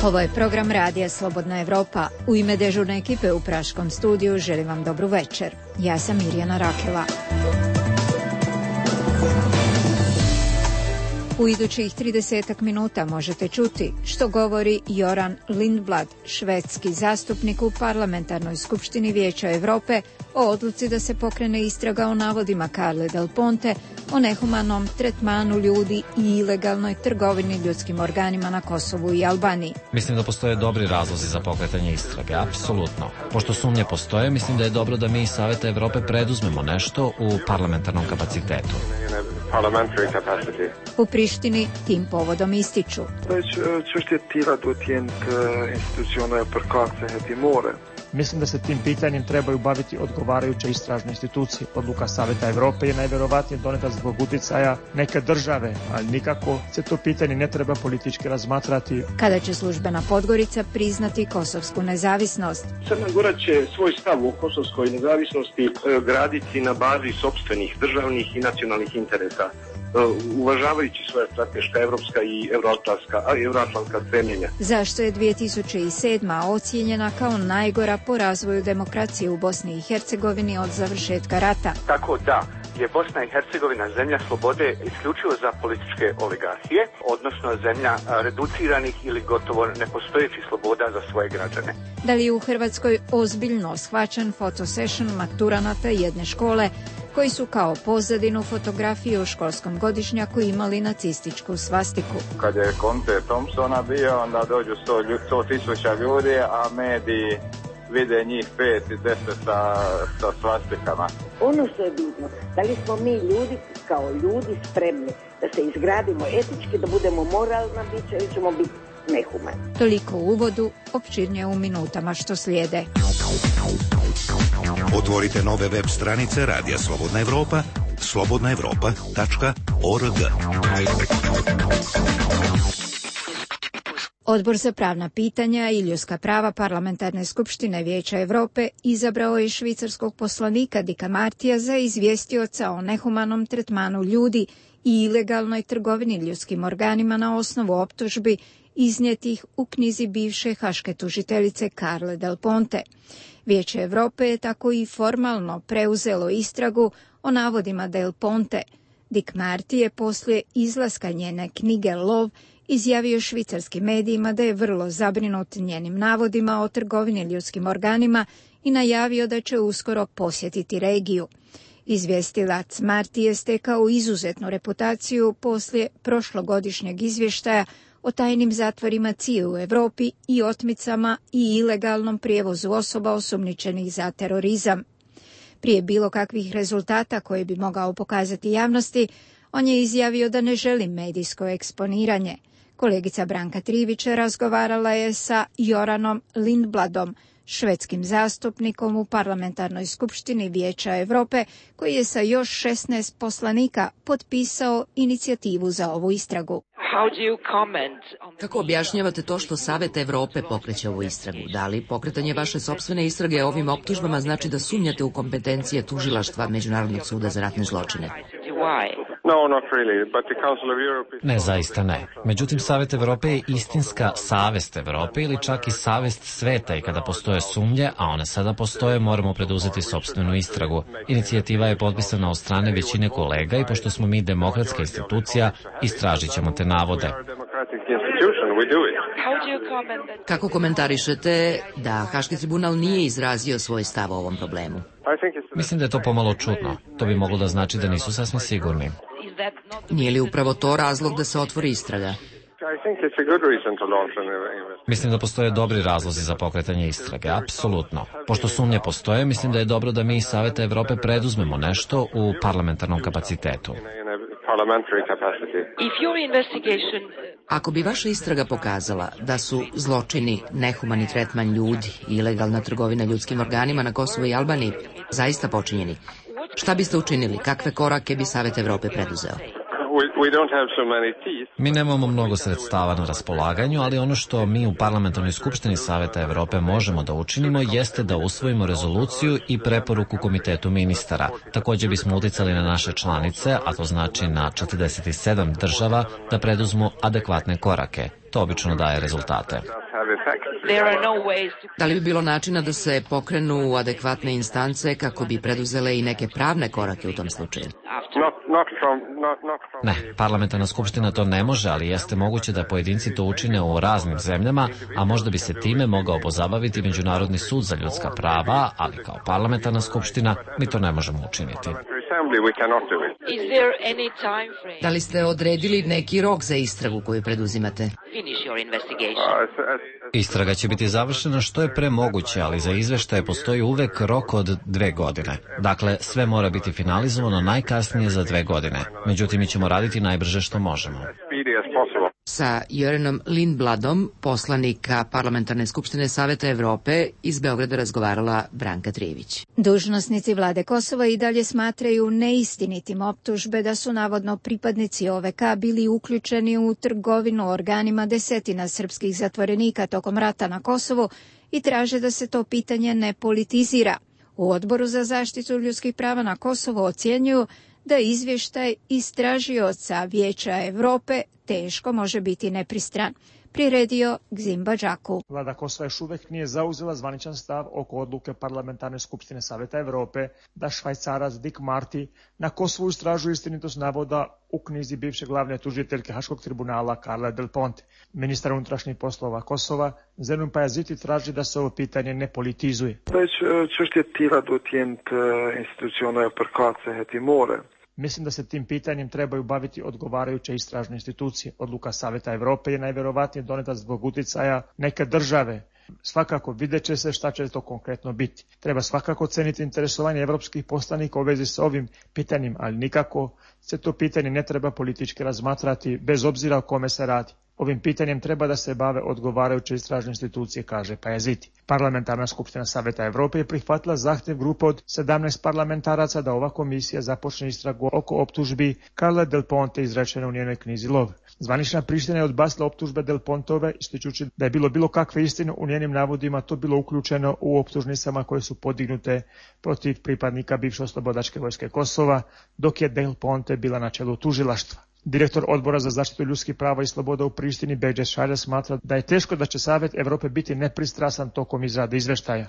Ovo je program Radija Slobodna Evropa. U ime dežurne ekipe u Praškom studiju želim vam dobru večer. Ja sam Mirjana Rakela. U idućih 30 minuta možete čuti što govori Göran Lindblad, švedski zastupnik u Parlamentarnoj skupštini Vijeća Evrope, o odluci da se pokrene istraga o navodima Carle Del Ponte o nehumanom tretmanu ljudi i ilegalnoj trgovini ljudskim organima na Kosovu i Albaniji. Mislim da postoje dobri razlozi za pokretanje istrage, apsolutno. Pošto sumnje postoje, mislim da je dobro da mi iz Saveta Evrope preduzmemo nešto u parlamentarnom kapacitetu. U Prištini tim povodom ističu. Mislim da se tim pitanjem trebaju baviti odgovarajuće istražne institucije. Odluka Saveta Evrope je najverovatnije doneta zbog uticaja neke države, ali nikako se to pitanje ne treba politički razmatrati. Kada će službena Podgorica priznati kosovsku nezavisnost? Crna Gora će svoj stav o kosovskoj nezavisnosti graditi na bazi sopstvenih državnih i nacionalnih interesa, uvažavajući svoje strateška, evropska i euroatlantska stremljenja. Zašto je 2007. ocijenjena kao najgora po razvoju demokracije u Bosni i Hercegovini od završetka rata? Tako da je Bosna i Hercegovina zemlja slobode isključivo za političke oligarhije, odnosno zemlja reduciranih ili gotovo nepostojećih sloboda za svoje građane. Da li je u Hrvatskoj ozbiljno shvaćen fotosession maturanata jedne škole koji su kao pozadinu fotografije u školskom godišnjaku imali nacističku svastiku? Kad je koncert Thompsona bio, onda dođu 100.000 ljudi, a mediji vide njih 5 i 10 sa svastikama. Ono što je bitno, da li smo mi ljudi kao ljudi spremni da se izgradimo etički, da budemo moralna bića ili ćemo biti nehumani. Toliko u uvodu, opširnije u minutama što slijede. Otvorite nove web stranice Radija Slobodna Evropa, slobodnaevropa.org. Odbor za pravna pitanja i ljudska prava Parlamentarne skupštine Vijeća Evrope izabrao je švicarskog poslanika Dicka Martija za izvjestioca o nehumanom tretmanu ljudi i ilegalnoj trgovini ljudskim organima na osnovu optužbi iznijetih u knjizi bivše haške tužiteljice Carle Del Ponte. Vijeće Evrope je tako i formalno preuzelo istragu o navodima Del Ponte. Dick Marty je poslije izlaska njene knjige Lov izjavio švicarskim medijima da je vrlo zabrinut njenim navodima o trgovini ljudskim organima i najavio da će uskoro posjetiti regiju. Izvjestilac Marty je stekao izuzetnu reputaciju poslije prošlogodišnjeg izvještaja o tajnim zatvorima CIA u Europi i otmicama i ilegalnom prijevozu osoba osumnjičenih za terorizam. Prije bilo kakvih rezultata koje bi mogao pokazati javnosti, on je izjavio da ne želi medijsko eksponiranje. Kolegica Branka Trivić razgovarala je sa Göranom Lindbladom, švedskim zastupnikom u Parlamentarnoj skupštini Vijeća Evrope, koji je sa još 16 poslanika potpisao inicijativu za ovu istragu. Kako objašnjavate to što Savet Evrope pokreće ovu istragu? Da li pokretanje vaše sopstvene istrage ovim optužbama znači da sumnjate u kompetencije tužilaštva Međunarodnog suda za ratne zločine? Ne, zaista ne. Međutim, Savet Evrope je istinska savest Evrope ili čak i savest sveta i kada postoje sumnje, a one sada postoje, moramo preduzeti sopstvenu istragu. Inicijativa je potpisana od strane većine kolega i pošto smo mi demokratska institucija, istražit ćemo te navode. Kako komentarišete da Haški tribunal nije izrazio svoj stav o ovom problemu? Mislim da je to pomalo čudno. To bi moglo da znači da nisu sasvim sigurni. Nije li upravo to razlog da se otvori istraga? Mislim da postoje dobri razlozi za pokretanje istrage, apsolutno. Pošto sumnje postoje, mislim da je dobro da mi iz Saveta Evrope preduzmemo nešto u parlamentarnom kapacitetu. Ako bi vaša istraga pokazala da su zločini, nehumani tretman ljudi i ilegalna trgovina ljudskim organima na Kosovu i Albaniji zaista počinjeni, šta biste učinili? Kakve korake bi Savet Evrope preduzeo? Mi nemamo mnogo sredstava na raspolaganju, ali ono što mi u Parlamentarnoj skupštini Saveta Evrope možemo da učinimo jeste da usvojimo rezoluciju i preporuku Komitetu ministara. Također bismo uticali na naše članice, a to znači na 47 država, da preduzmu adekvatne korake. To obično daje rezultate. Da li bi bilo načina da se pokrenu adekvatne instance kako bi preduzele i neke pravne korake u tom slučaju? Ne, parlamentarna skupština to ne može, ali jeste moguće da pojedinci to učine u raznim zemljama, a možda bi se time mogao pozabaviti Međunarodni sud za ljudska prava, ali kao parlamentarna skupština mi to ne možemo učiniti. Da li ste odredili neki rok za istragu koju preduzimate? Istraga će biti završena što je pre moguće, ali za izveštaje postoji uvek rok od 2 godine. Dakle, sve mora biti finalizovano najkasnije za 2 godine. Međutim, mi ćemo raditi najbrže što možemo. Sa Jörenom Lindbladom, poslanika Parlamentarne skupštine Saveta Evrope, iz Beograda razgovarala Branka Trijević. Dužnosnici vlade Kosova i dalje smatraju neistinitim optužbe da su navodno pripadnici OVK bili uključeni u trgovinu organima desetina srpskih zatvorenika tokom rata na Kosovu i traže da se to pitanje ne politizira. U Odboru za zaštitu ljudskih prava na Kosovo ocjenjuju da izvještaj istražioca Vijeća Evrope teško može biti nepristran, priredio Gzimba Džaku. Vlada Kosova još uvek nije zauzela zvaničan stav oko odluke Parlamentarne skupštine Saveta Evrope da Švajcarac Dick Marty na Kosovu istražuje istinitost navoda u knjizi bivše glavne tužiteljke Haškog tribunala Carle Del Ponte. Ministar unutrašnjih poslova Kosova Zenon Pajaziti traži da se ovo pitanje ne politizuje. Mislim da se tim pitanjem trebaju baviti odgovarajuće istražne institucije. Odluka Saveta Evrope je najverovatnije doneta zbog uticaja neke države. Svakako vidjet će se šta će to konkretno biti. Treba svakako ceniti interesovanje evropskih poslanika u vezi s ovim pitanjem, ali nikako se to pitanje ne treba politički razmatrati bez obzira o kome se radi. Ovim pitanjem treba da se bave odgovarajuće istražne institucije, kaže Pajaziti. Parlamentarna skupština Saveta Evrope je prihvatila zahtjev grupe od 17 parlamentaraca da ova komisija započne istragu oko optužbi Carle Del Ponte izrečene u njenoj knjizi Lov. Zvanična Priština je odbacila optužbe Del Pontove, ističući da je bilo kakve istine u njenim navodima to bilo uključeno u optužnicama koje su podignute protiv pripadnika bivše oslobodačke vojske Kosova, dok je Del Ponte bila na čelu tužilaštva. Direktor Odbora za zaštitu ljudskih prava i sloboda u Prištini Beđe Šalja smatra da je teško da će Savet Evrope biti nepristrasan tokom izrade izveštaja.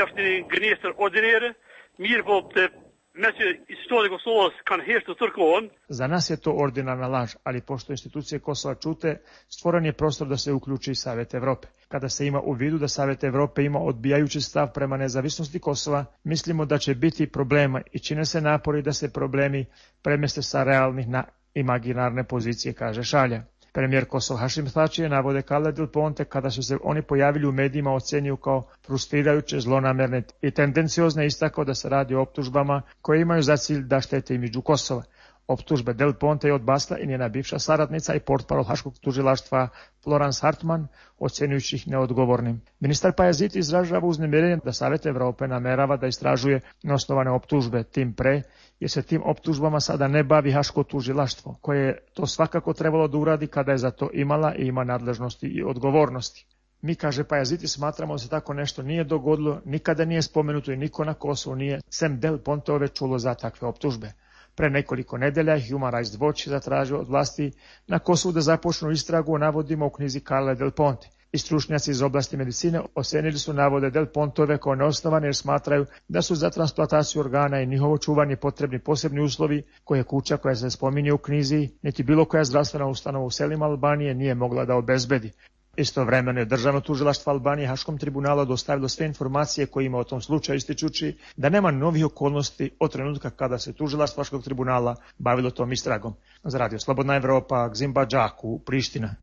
Za nas je to ordinarna laž, ali pošto institucije Kosova ćute, stvoren je prostor da se uključi i Savet Evrope. Kada se ima u vidu da Savet Evrope ima odbijajući stav prema nezavisnosti Kosova, mislimo da će biti problema i čine se napori da se problemi premeste sa realnih na imaginarne pozicije, kaže Šalja. Premijer Kosova Hašim Thači je navode Carle Del Ponte kada su se oni pojavili u medijima ocenjuju kao frustrirajuće, zlonamerne i tendenciozne, istakao da se radi o optužbama koje imaju za cilj da štete imidžu Kosova. Optužbe Del Ponte je odbacila i njena bivša saradnica i portparol Haškog tužilaštva Florence Hartman, ocjenjujući ih neodgovornim. Ministar Pajaziti izražava uznemirenje da Savet Evrope namerava da istražuje neosnovane optužbe, tim pre, jer se tim optužbama sada ne bavi Haško tužilaštvo, koje je to svakako trebalo da uradi kada je za to imala i ima nadležnosti i odgovornosti. Mi, kaže Pajaziti, smatramo da se tako nešto nije dogodilo, nikada nije spomenuto i niko na Kosovu nije, sem Del Pontove, čulo za takve optužbe. Pre nekoliko nedelja Human Rights Watch zatražio od vlasti na Kosovu da započnu istragu o navodima u knjizi Carle Del Ponte. I stručnjaci iz oblasti medicine ocenili su navode Del Pontove kao neosnovane jer smatraju da su za transplantaciju organa i njihovo čuvanje potrebni posebni uslovi koje kuća koja se spominje u knjizi, niti bilo koja zdravstvena ustanova u selima Albanije nije mogla da obezbedi. Istovremeno je Državno tužilaštvo Albanije Haškom tribunalu dostavilo sve informacije koje ima o tom slučaju, ističući da nema novih okolnosti od trenutka kada se tužilaštvo Haškog tribunala bavilo tom istragom. Za Radio Slobodna Evropa, Gzimba Džaku, Priština.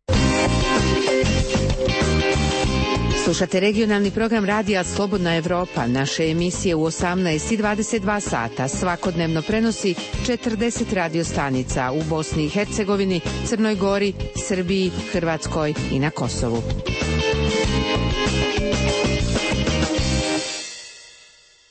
Slušate regionalni program Radija Slobodna Evropa. Naše emisije u 18 i 22 sata svakodnevno prenosi 40 radiostanica u Bosni i Hercegovini, Crnoj Gori, Srbiji, Hrvatskoj i na Kosovu.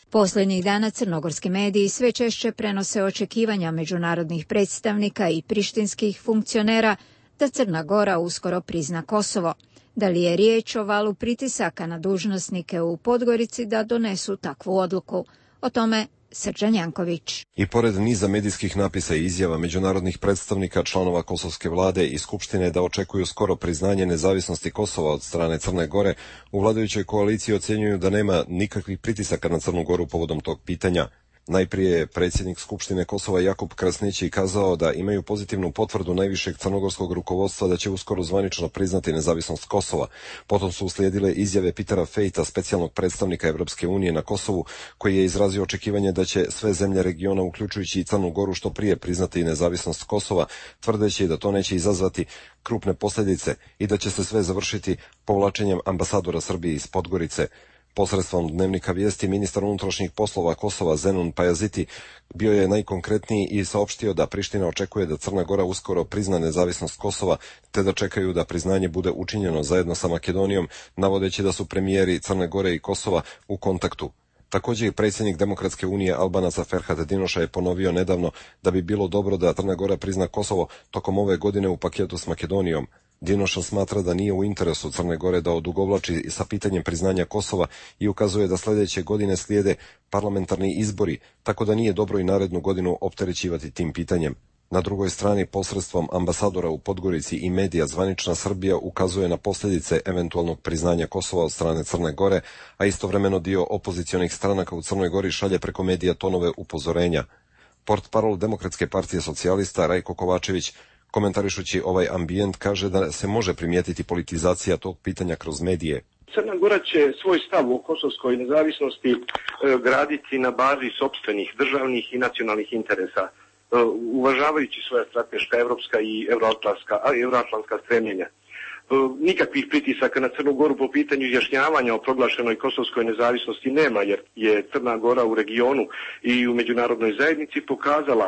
Posljednjih dana crnogorski mediji sve češće prenose očekivanja međunarodnih predstavnika i prištinskih funkcionera da Crna Gora uskoro prizna Kosovo. Da li je riječ o valu pritisaka na dužnosnike u Podgorici da donesu takvu odluku? O tome Srđan Janković. I pored niza medijskih napisa i izjava međunarodnih predstavnika, članova kosovske vlade i skupštine da očekuju skoro priznanje nezavisnosti Kosova od strane Crne Gore, u vladajućoj koaliciji ocjenjuju da nema nikakvih pritisaka na Crnu Goru povodom tog pitanja. Najprije je predsjednik Skupštine Kosova Jakub Krasnići kazao da imaju pozitivnu potvrdu najvišeg crnogorskog rukovodstva da će uskoro zvanično priznati nezavisnost Kosova. Potom su uslijedile izjave Petera Fejta, specijalnog predstavnika Evropske unije na Kosovu, koji je izrazio očekivanje da će sve zemlje regiona, uključujući i Crnu Goru, što prije priznati nezavisnost Kosova, tvrdeći da to neće izazvati krupne posljedice i da će se sve završiti povlačenjem ambasadora Srbije iz Podgorice. Posredstvom dnevnika vijesti ministar unutrašnjih poslova Kosova Zenun Pajaziti bio je najkonkretniji i saopštio da Priština očekuje da Crna Gora uskoro prizna nezavisnost Kosova, te da čekaju da priznanje bude učinjeno zajedno sa Makedonijom, navodeći da su premijeri Crne Gore i Kosova u kontaktu. Također i predsjednik Demokratske unije Albanaca Ferhat Dinoša je ponovio nedavno da bi bilo dobro da Crna Gora prizna Kosovo tokom ove godine u paketu s Makedonijom. Dinoša smatra da nije u interesu Crne Gore da odugovlači sa pitanjem priznanja Kosova i ukazuje da sljedeće godine slijede parlamentarni izbori, tako da nije dobro i narednu godinu opterećivati tim pitanjem. Na drugoj strani, posredstvom ambasadora u Podgorici i medija, zvanična Srbija ukazuje na posljedice eventualnog priznanja Kosova od strane Crne Gore, a istovremeno dio opozicionih stranaka u Crnoj Gori šalje preko medija tonove upozorenja. Portparol Demokratske partije socijalista Rajko Kovačević, komentarišući ovaj ambijent, kaže da se može primijetiti politizacija tog pitanja kroz medije. Crna Gora će svoj stav o kosovskoj nezavisnosti graditi na bazi sopstvenih državnih i nacionalnih interesa, uvažavajući svoja strateška evropska i euroatlantska stremljenja. Nikakvih pritisaka na Crnu Goru po pitanju izjašnjavanja o proglašenoj kosovskoj nezavisnosti nema, jer je Crna Gora u regionu i u međunarodnoj zajednici pokazala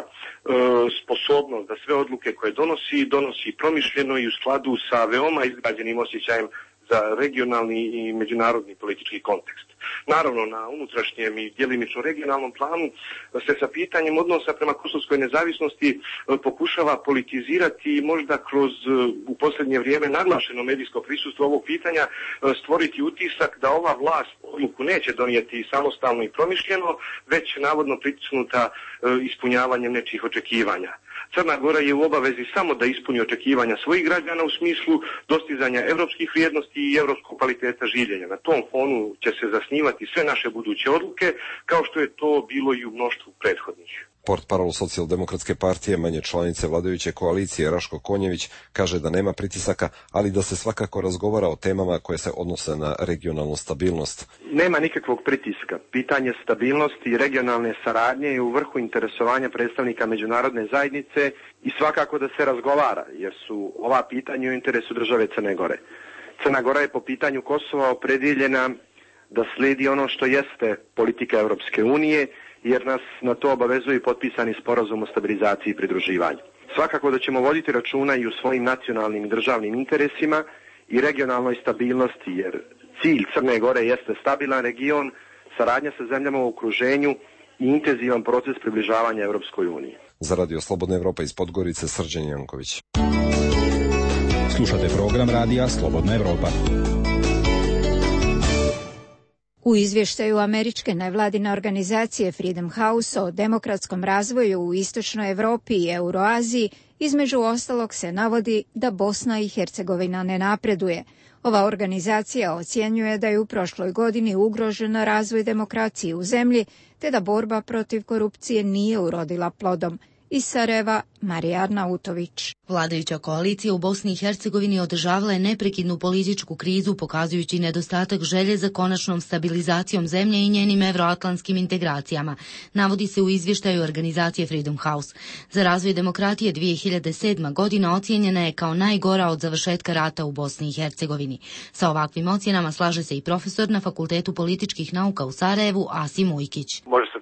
sposobnost da sve odluke koje donosi promišljeno i u skladu sa veoma izgrađenim osjećajem za regionalni i međunarodni politički kontekst. Naravno, na unutrašnjem i djelimično regionalnom planu se sa pitanjem odnosa prema kosovskoj nezavisnosti pokušava politizirati i možda kroz u posljednje vrijeme naglašeno medijsko prisustvo ovog pitanja stvoriti utisak da ova vlast odluku neće donijeti samostalno i promišljeno, već navodno pritisnuta ispunjavanjem nečijih očekivanja. Crna Gora je u obavezi samo da ispuni očekivanja svojih građana u smislu dostizanja evropskih vrijednosti i evropskog kvaliteta življenja. Na tom fonu će se zasnivati sve naše buduće odluke, kao što je to bilo i u mnoštvu prethodnih. Portparol Socijaldemokratske partije, manje članice vladajuće koalicije, Raško Konjević, kaže da nema pritisaka, ali da se svakako razgovara o temama koje se odnose na regionalnu stabilnost. Nema nikakvog pritiska. Pitanje stabilnosti i regionalne saradnje je u vrhu interesovanja predstavnika međunarodne zajednice i svakako da se razgovara, jer su ova pitanja u interesu države Crne Gore. Crna Gora je po pitanju Kosova opredjeljena da slijedi ono što jeste politika Europske unije, jer nas na to obavezuje i potpisani sporazum o stabilizaciji i pridruživanju. Svakako da ćemo voditi računa i u svojim nacionalnim i državnim interesima i regionalnoj stabilnosti, jer cilj Crne Gore jeste stabilan region, saradnja sa zemljama u okruženju i intenzivan proces približavanja Europskoj uniji. Za Radio Slobodna Evropa iz Podgorice, Srđan Janković. Slušate program Radija Slobodna Evropa. U izvještaju američke nevladine organizacije Freedom House o demokratskom razvoju u Istočnoj Europi i Euroaziji između ostalog se navodi da Bosna i Hercegovina ne napreduje. Ova organizacija ocjenjuje da je u prošloj godini ugrožen razvoj demokracije u zemlji, te da borba protiv korupcije nije urodila plodom. Iz Sarajeva, Marija Arnautović. Vladajuća koalicija u Bosni i Hercegovini održavala je neprekidnu političku krizu, pokazujući nedostatak želje za konačnom stabilizacijom zemlje i njenim evroatlantskim integracijama, navodi se u izvještaju organizacije Freedom House. Za razvoj demokratije 2007. godina ocijenjena je kao najgora od završetka rata u Bosni i Hercegovini. Sa ovakvim ocjenama slaže se i profesor na Fakultetu političkih nauka u Sarajevu, Asim Ujkić. Može se očekivati da se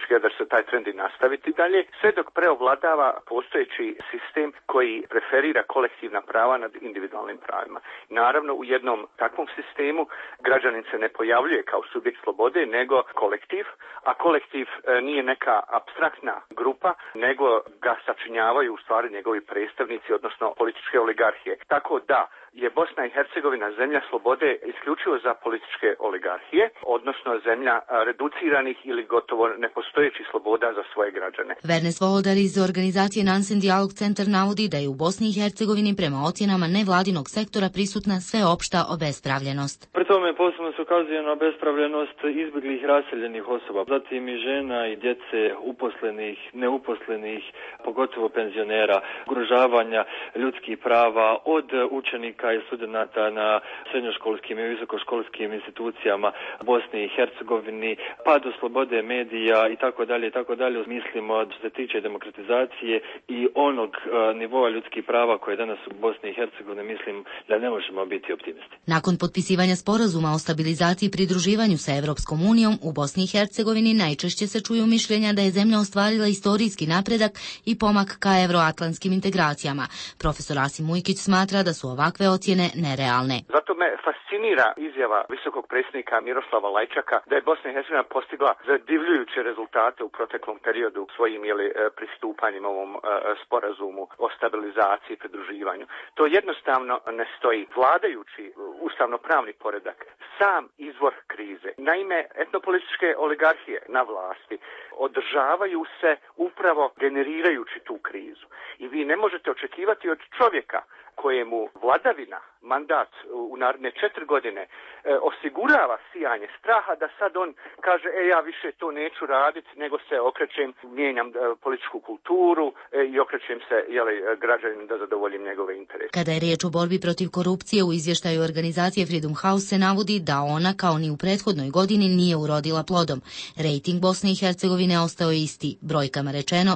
taj trend i nastaviti dalje, sve dok preovladava postojeći sistem koji preferira kolektivna prava nad individualnim pravima. Naravno, u jednom takvom sistemu građanin se ne pojavljuje kao subjekt slobode, nego kolektiv, a kolektiv nije neka apstraktna grupa, nego ga sačinjavaju u stvari njegovi predstavnici, odnosno političke oligarhije. Tako da je Bosna i Hercegovina zemlja slobode isključivo za političke oligarhije, odnosno zemlja reduciranih ili gotovo nepostojećih sloboda za svoje građane. Vernes Volodar iz organizacije Nansen Dialog Centar navodi da je u Bosni i Hercegovini prema ocjenama nevladinog sektora prisutna sveopšta obespravljenost. Pri tome posebno se ukazuje na obespravljenost izbjeglih raseljenih osoba, zatim i žena i djece, uposlenih, neuposlenih, pogotovo penzionera, ugrožavanja ljudskih prava od učenika i studenata na srednjoškolskim i visokoškolskim institucijama Bosni i Hercegovini, pa do slobode medija i tako dalje. Mislimo što se tiče demokratizacije i onog nivoa ljudskih prava koje je danas u Bosni i Hercegovini, mislim da ne možemo biti optimisti. Nakon potpisivanja sporazuma o stabilizaciji i pridruživanju sa Evropskom unijom, u Bosni i Hercegovini najčešće se čuju mišljenja da je zemlja ostvarila istorijski napredak i pomak ka evroatlantskim integracijama. Profesor Asim Mujkić smatra da su ovakve ocjene nerealne. Zato me fascinira izjava visokog predsjednika Miroslava Lajčaka da je Bosna i Hercegovina postigla zadivljujuće rezultate u proteklom periodu svojim pristupanjem ovom sporazumu o stabilizaciji i pridruživanju. To jednostavno ne stoji. Vladajući ustavno-pravni poredak sam izvor krize. Naime, etnopolitičke oligarhije na vlasti održavaju se upravo generirajući tu krizu. I vi ne možete očekivati od čovjeka kojemu vladavina, mandat u naredne 4 godine osigurava sijanje straha da sad on kaže ja više to neću raditi, nego se okrećem, mijenjam političku kulturu i okrećem se građaninu da zadovoljim njegove interese. Kada je riječ o borbi protiv korupcije, u izvještaju organizacije Freedom House se navodi da ona kao ni u prethodnoj godini nije urodila plodom. Rejting Bosne i Hercegovine ostao je isti, brojkama rečeno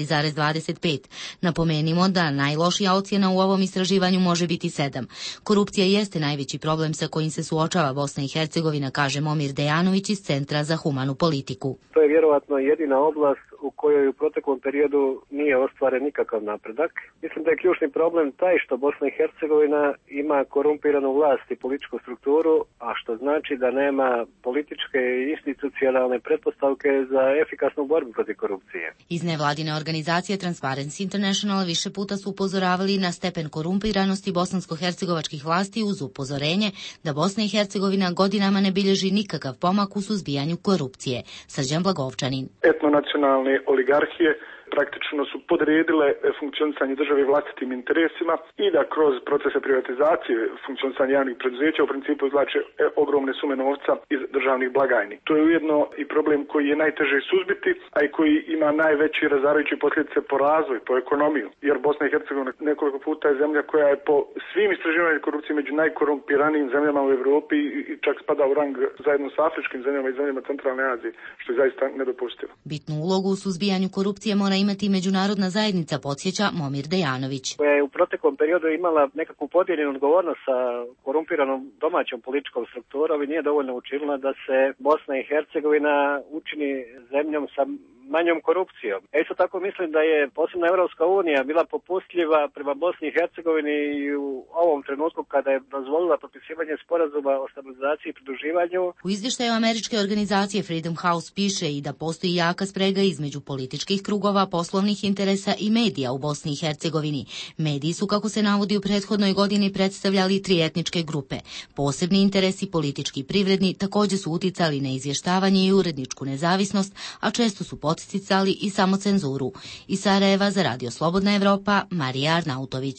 4,25. Napomenimo da najlošija ocjena u ovom istraživanju može biti 7. Korupcija jeste najveći problem sa kojim se suočava Bosna i Hercegovina, kaže Momir Dejanović iz Centra za humanu politiku. To je vjerovatno jedina oblast u kojoj u proteklom periodu nije ostvaren nikakav napredak. Mislim da je ključni problem taj što Bosna i Hercegovina ima korumpiranu vlast i političku strukturu, a što znači da nema političke i institucionalne pretpostavke za efikasnu borbu protiv korupcije. Iz nevladine organizacije Transparency International više puta su upozoravali na stepen korumpiranosti bosansko-hercegovačkih vlasti uz upozorenje da Bosna i Hercegovina godinama ne bilježi nikakav pomak u suzbijanju korupcije. Srđan Blagovčanin. Etnonacionalne oligarhije praktično su podredile funkcionisanje države vlastitim interesima i da kroz procese privatizacije funkcionisanja javnih preduzeća u principu izvlače ogromne sume novca iz državnih blagajni. To je ujedno i problem koji je najteže suzbiti, a i koji ima najveći razarajući posljedice po razvoj, po ekonomiju. Jer Bosna i Hercegovina nekoliko puta je zemlja koja je po svim istraživanjima korupcije među najkorumpiranijim zemljama u Europi i čak spada u rang zajedno s afričkim zemljama i zemljama centralne Azije, što je zaista nedopustivo. Bitnu ulogu u suzbijanju korupcije mora imati međunarodna zajednica, podsjeća Momir Dejanović. Koja je u proteklom periodu imala nekakvu podijeljenu odgovornost sa korumpiranom domaćom političkom strukturom i nije dovoljno učinila da se Bosna i Hercegovina učini zemljom sa manjom korupcijom. Isto tako mislim da je posebno Evropska unija bila popustljiva prema Bosni i Hercegovini i u ovom trenutku kada je dozvolila potpisivanje sporazuma o stabilizaciji i pridruživanju. U izvještaju američke organizacije Freedom House piše i da postoji jaka sprega između političkih krugova, poslovnih interesa i medija u Bosni i Hercegovini. Mediji su, kako se navodi, u prethodnoj godini predstavljali 3 etničke grupe. Posebni interesi, politički i privredni, također su uticali na izvještavanje i uredničku nezavisnost, a često su podsticali i samocenzuru. Iz Sarajeva za Radio Slobodna Evropa, Marija Arnautović.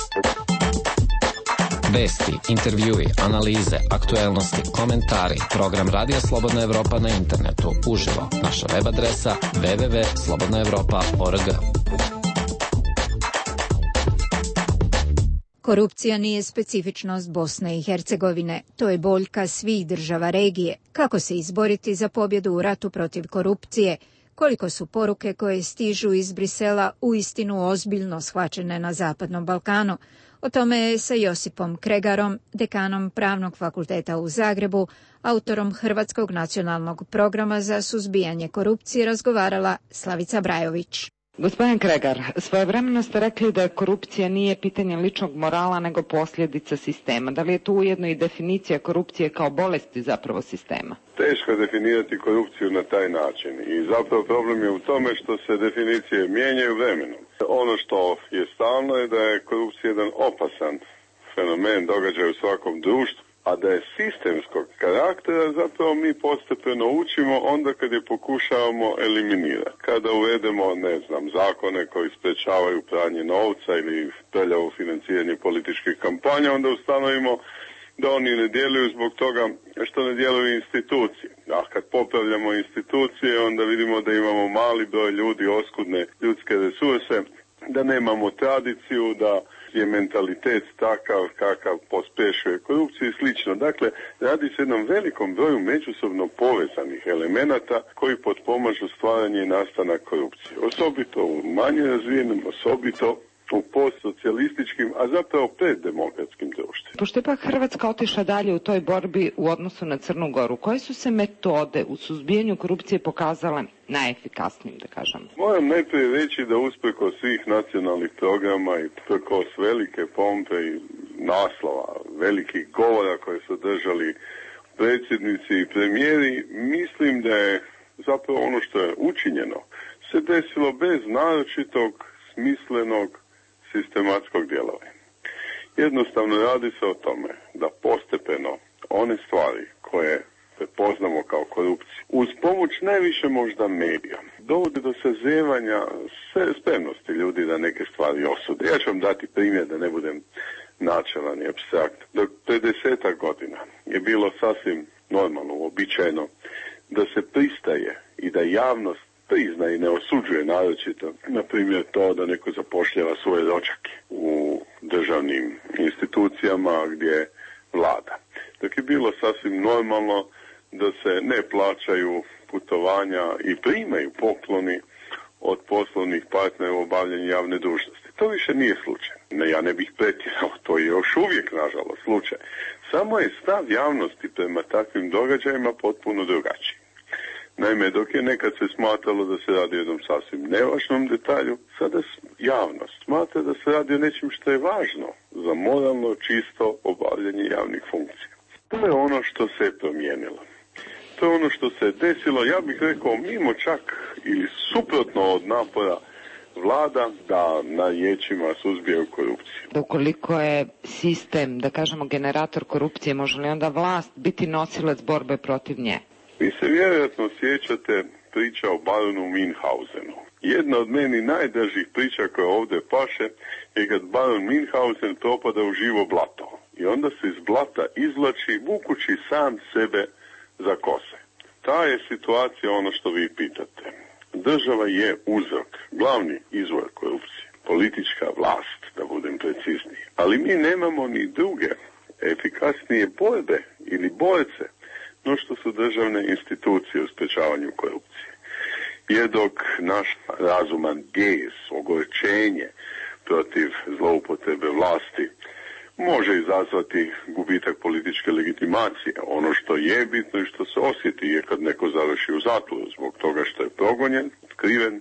Vesti, intervjui, analize, aktuelnosti, komentari, program Radio Slobodna Evropa na internetu, uživo. Naša web adresa www.slobodnaevropa.org. Korupcija nije specifičnost Bosne i Hercegovine, to je boljka svih država regije. Kako se izboriti za pobjedu u ratu protiv korupcije? Koliko su poruke koje stižu iz Brisela uistinu ozbiljno shvaćene na Zapadnom Balkanu? O tome je sa Josipom Kregarom, dekanom Pravnog fakulteta u Zagrebu, autorom Hrvatskog nacionalnog programa za suzbijanje korupcije, razgovarala Slavica Brajović. Gospodin Kregar, svojevremeno ste rekli da korupcija nije pitanje ličnog morala nego posljedica sistema. Da li je tu ujedno i definicija korupcije kao bolesti zapravo sistema? Teško je definirati korupciju na taj način i zapravo problem je u tome što se definicije mijenjaju vremenom. Ono što je stalno je da je korupcija jedan opasan fenomen, događaj u svakom društvu, a da je sistemskog karaktera zapravo mi postepeno učimo onda kad je pokušavamo eliminirati. Kada uvedemo, zakone koji sprečavaju pranje novca ili prljavo financiranje političkih kampanja, onda ustanovimo da oni ne djeluju zbog toga što ne djeluju institucije. A kad popravljamo institucije, onda vidimo da imamo mali broj ljudi, oskudne ljudske resurse, da nemamo tradiciju, da je mentalitet takav kakav pospješuje korupciju i slično. Dakle, radi se jednom velikom broju međusobno povezanih elemenata koji potpomažu stvaranje i nastanak korupcije. Osobito u manje razvijenim, osobito u postsocijalističkim, a zapravo preddemokratskim društvima. Pošto je pak Hrvatska otišla dalje u toj borbi u odnosu na Crnu Goru, koje su se metode u suzbijanju korupcije pokazale najefikasnijim, da kažem? Moram najprije reći da usprkos svih nacionalnih programa i usprkos velike pompe i naslova, velikih govora koje su držali predsjednici i premijeri, mislim da je zapravo ono što je učinjeno se desilo bez naročitog, smislenog, sistematskog djelovanja. Jednostavno radi se o tome da postepeno one stvari koje prepoznamo kao korupciju, uz pomoć najviše možda medija, dovode do sazrijevanja spremnosti ljudi da neke stvari osude. Ja ću vam dati primjer da ne budem načelan i apstrakt. Dok 50 godina je bilo sasvim normalno, uobičajeno, da se pristaje i da javnost prizna i ne osuđuje naročito, na primjer to da neko zapošljava svoje rođake u državnim institucijama gdje vlada. Dok je bilo sasvim normalno da se ne plaćaju putovanja i primaju pokloni od poslovnih partnera u obavljanju javne dužnosti. To više nije slučaj. Ja ne bih pretjerao, to je još uvijek nažalost slučaj. Samo je stav javnosti prema takvim događajima potpuno drugačiji. Naime, dok je nekad se smatralo da se radi o jednom sasvim nevažnom detalju, sada javnost smatra da se radi o nečem što je važno za moralno čisto obavljanje javnih funkcija. To je ono što se je promijenilo. To je ono što se je desilo, ja bih rekao, mimo čak ili suprotno od napora vlada da na riječima suzbijaju korupciju. Ukoliko je sistem, da kažemo, generator korupcije, može li onda vlast biti nosilac borbe protiv nje? Vi se vjerojatno sjećate priča o baronu Münchhausenu. Jedna od meni najdražih priča koja ovdje paše je kad baron Münchhausen propada u živo blato. I onda se iz blata izvlači vukući sam sebe za kose. Ta je situacija ono što vi pitate. Država je uzrok, glavni izvor korupcije. Politička vlast, da budem precizniji. Ali mi nemamo ni druge efikasnije borbe ili borce no što su državne institucije u sprečavanju korupcije. Jer dok naš razuman gez, ogorčenje protiv zloupotrebe vlasti može izazvati gubitak političke legitimacije. Ono što je bitno i što se osjeti je kad neko završi u zatvoru zbog toga što je progonjen, otkriven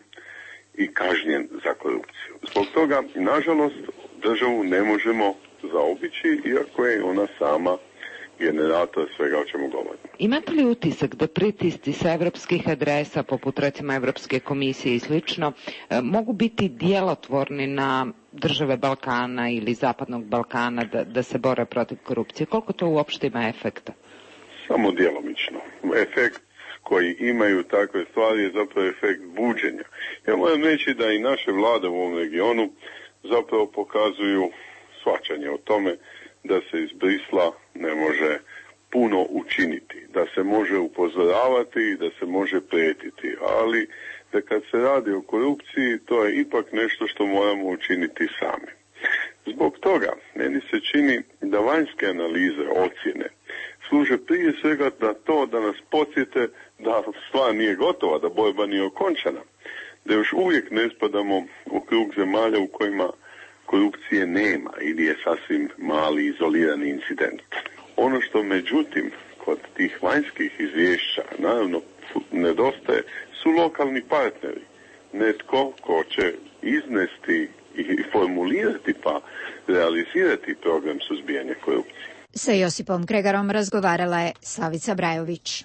i kažnjen za korupciju. Zbog toga, nažalost, državu ne možemo zaobići, iako je ona sama generator svega o čemu govorimo. Imate li utisak da pritisci sa evropskih adresa, poput recimo Evropske komisije i slično, mogu biti djelotvorni na države Balkana ili Zapadnog Balkana da se bore protiv korupcije? Koliko to uopšte ima efekta? Samo djelomično. Efekt koji imaju takve stvari je zapravo efekt buđenja. Ja moram reći da i naše vlade u ovom regionu zapravo pokazuju shvaćanje o tome da se iz Brisla ne može puno učiniti, da se može upozoravati i da se može prijetiti, ali da kad se radi o korupciji, to je ipak nešto što moramo učiniti sami. Zbog toga, meni se čini da vanjske analize, ocjene, služe prije svega na to da nas podsjete da stvar nije gotova, da borba nije okončana, da još uvijek ne spadamo u krug zemalja u kojima korupcije nema ili je sasvim mali izolirani incident. Ono što međutim kod tih vanjskih izvješća naravno nedostaje su lokalni partneri. Netko ko će iznesti i formulirati pa realizirati program suzbijanja korupcije. Sa Josipom Kregarom razgovarala je Slavica Brajović.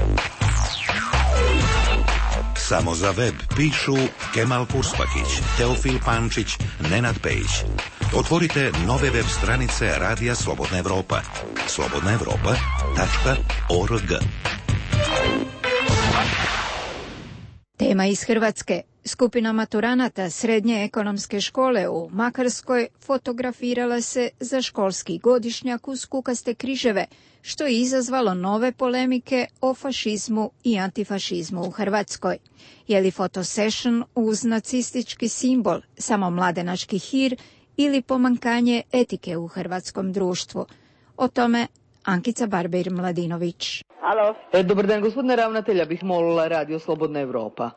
Samo za web pišu Kemal Purspakić, Teofil Pančić, Nenad Pejić. Otvorite nove web stranice Radija Slobodna Evropa. slobodnaevropa.org. Tema iz Hrvatske. Skupina maturanata Srednje ekonomske škole u Makarskoj fotografirala se za školski godišnjak uz kukaste križeve, što je izazvalo nove polemike o fašizmu i antifašizmu u Hrvatskoj. Je li fotosession uz nacistički simbol samo mladenački hir ili pomankanje etike u hrvatskom društvu? O tome Ankica Barbeir-Mladinović. Alo. Dobar dan, gospodine ravnatelja, bih molila Radio Slobodna Evropa.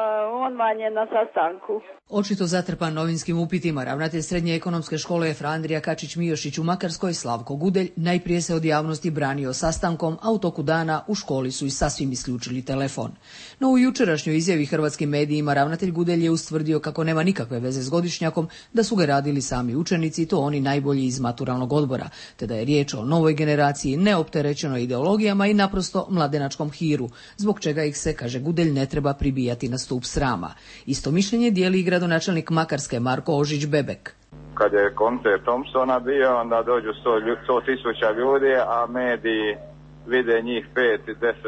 On vam je na sastanku. Očito zatrpan novinskim upitima, ravnatelj Srednje ekonomske škole Fra Andrija Kačić-Mijošić u Makarskoj, Slavko Gudelj, najprije se od javnosti branio sastankom, a u toku dana u školi su i sasvim isključili telefon. No u jučerašnjoj izjavi hrvatskim medijima ravnatelj Gudelj je ustvrdio kako nema nikakve veze s godišnjakom, da su ga radili sami učenici i to oni najbolji iz maturalnog odbora, te da je riječ o novoj generaciji neopterećenoj ideologijama i naprosto mladenačkom hiru, zbog čega ih se, kaže Gudelj, ne treba pribijati na stup srama. Isto mišljenje dijeli i gradonačelnik Makarske Marko Ožić-Bebek. Kad je koncert Thompsona bio, onda dođu 100.000 ljudi, a mediji vide njih 5 i 10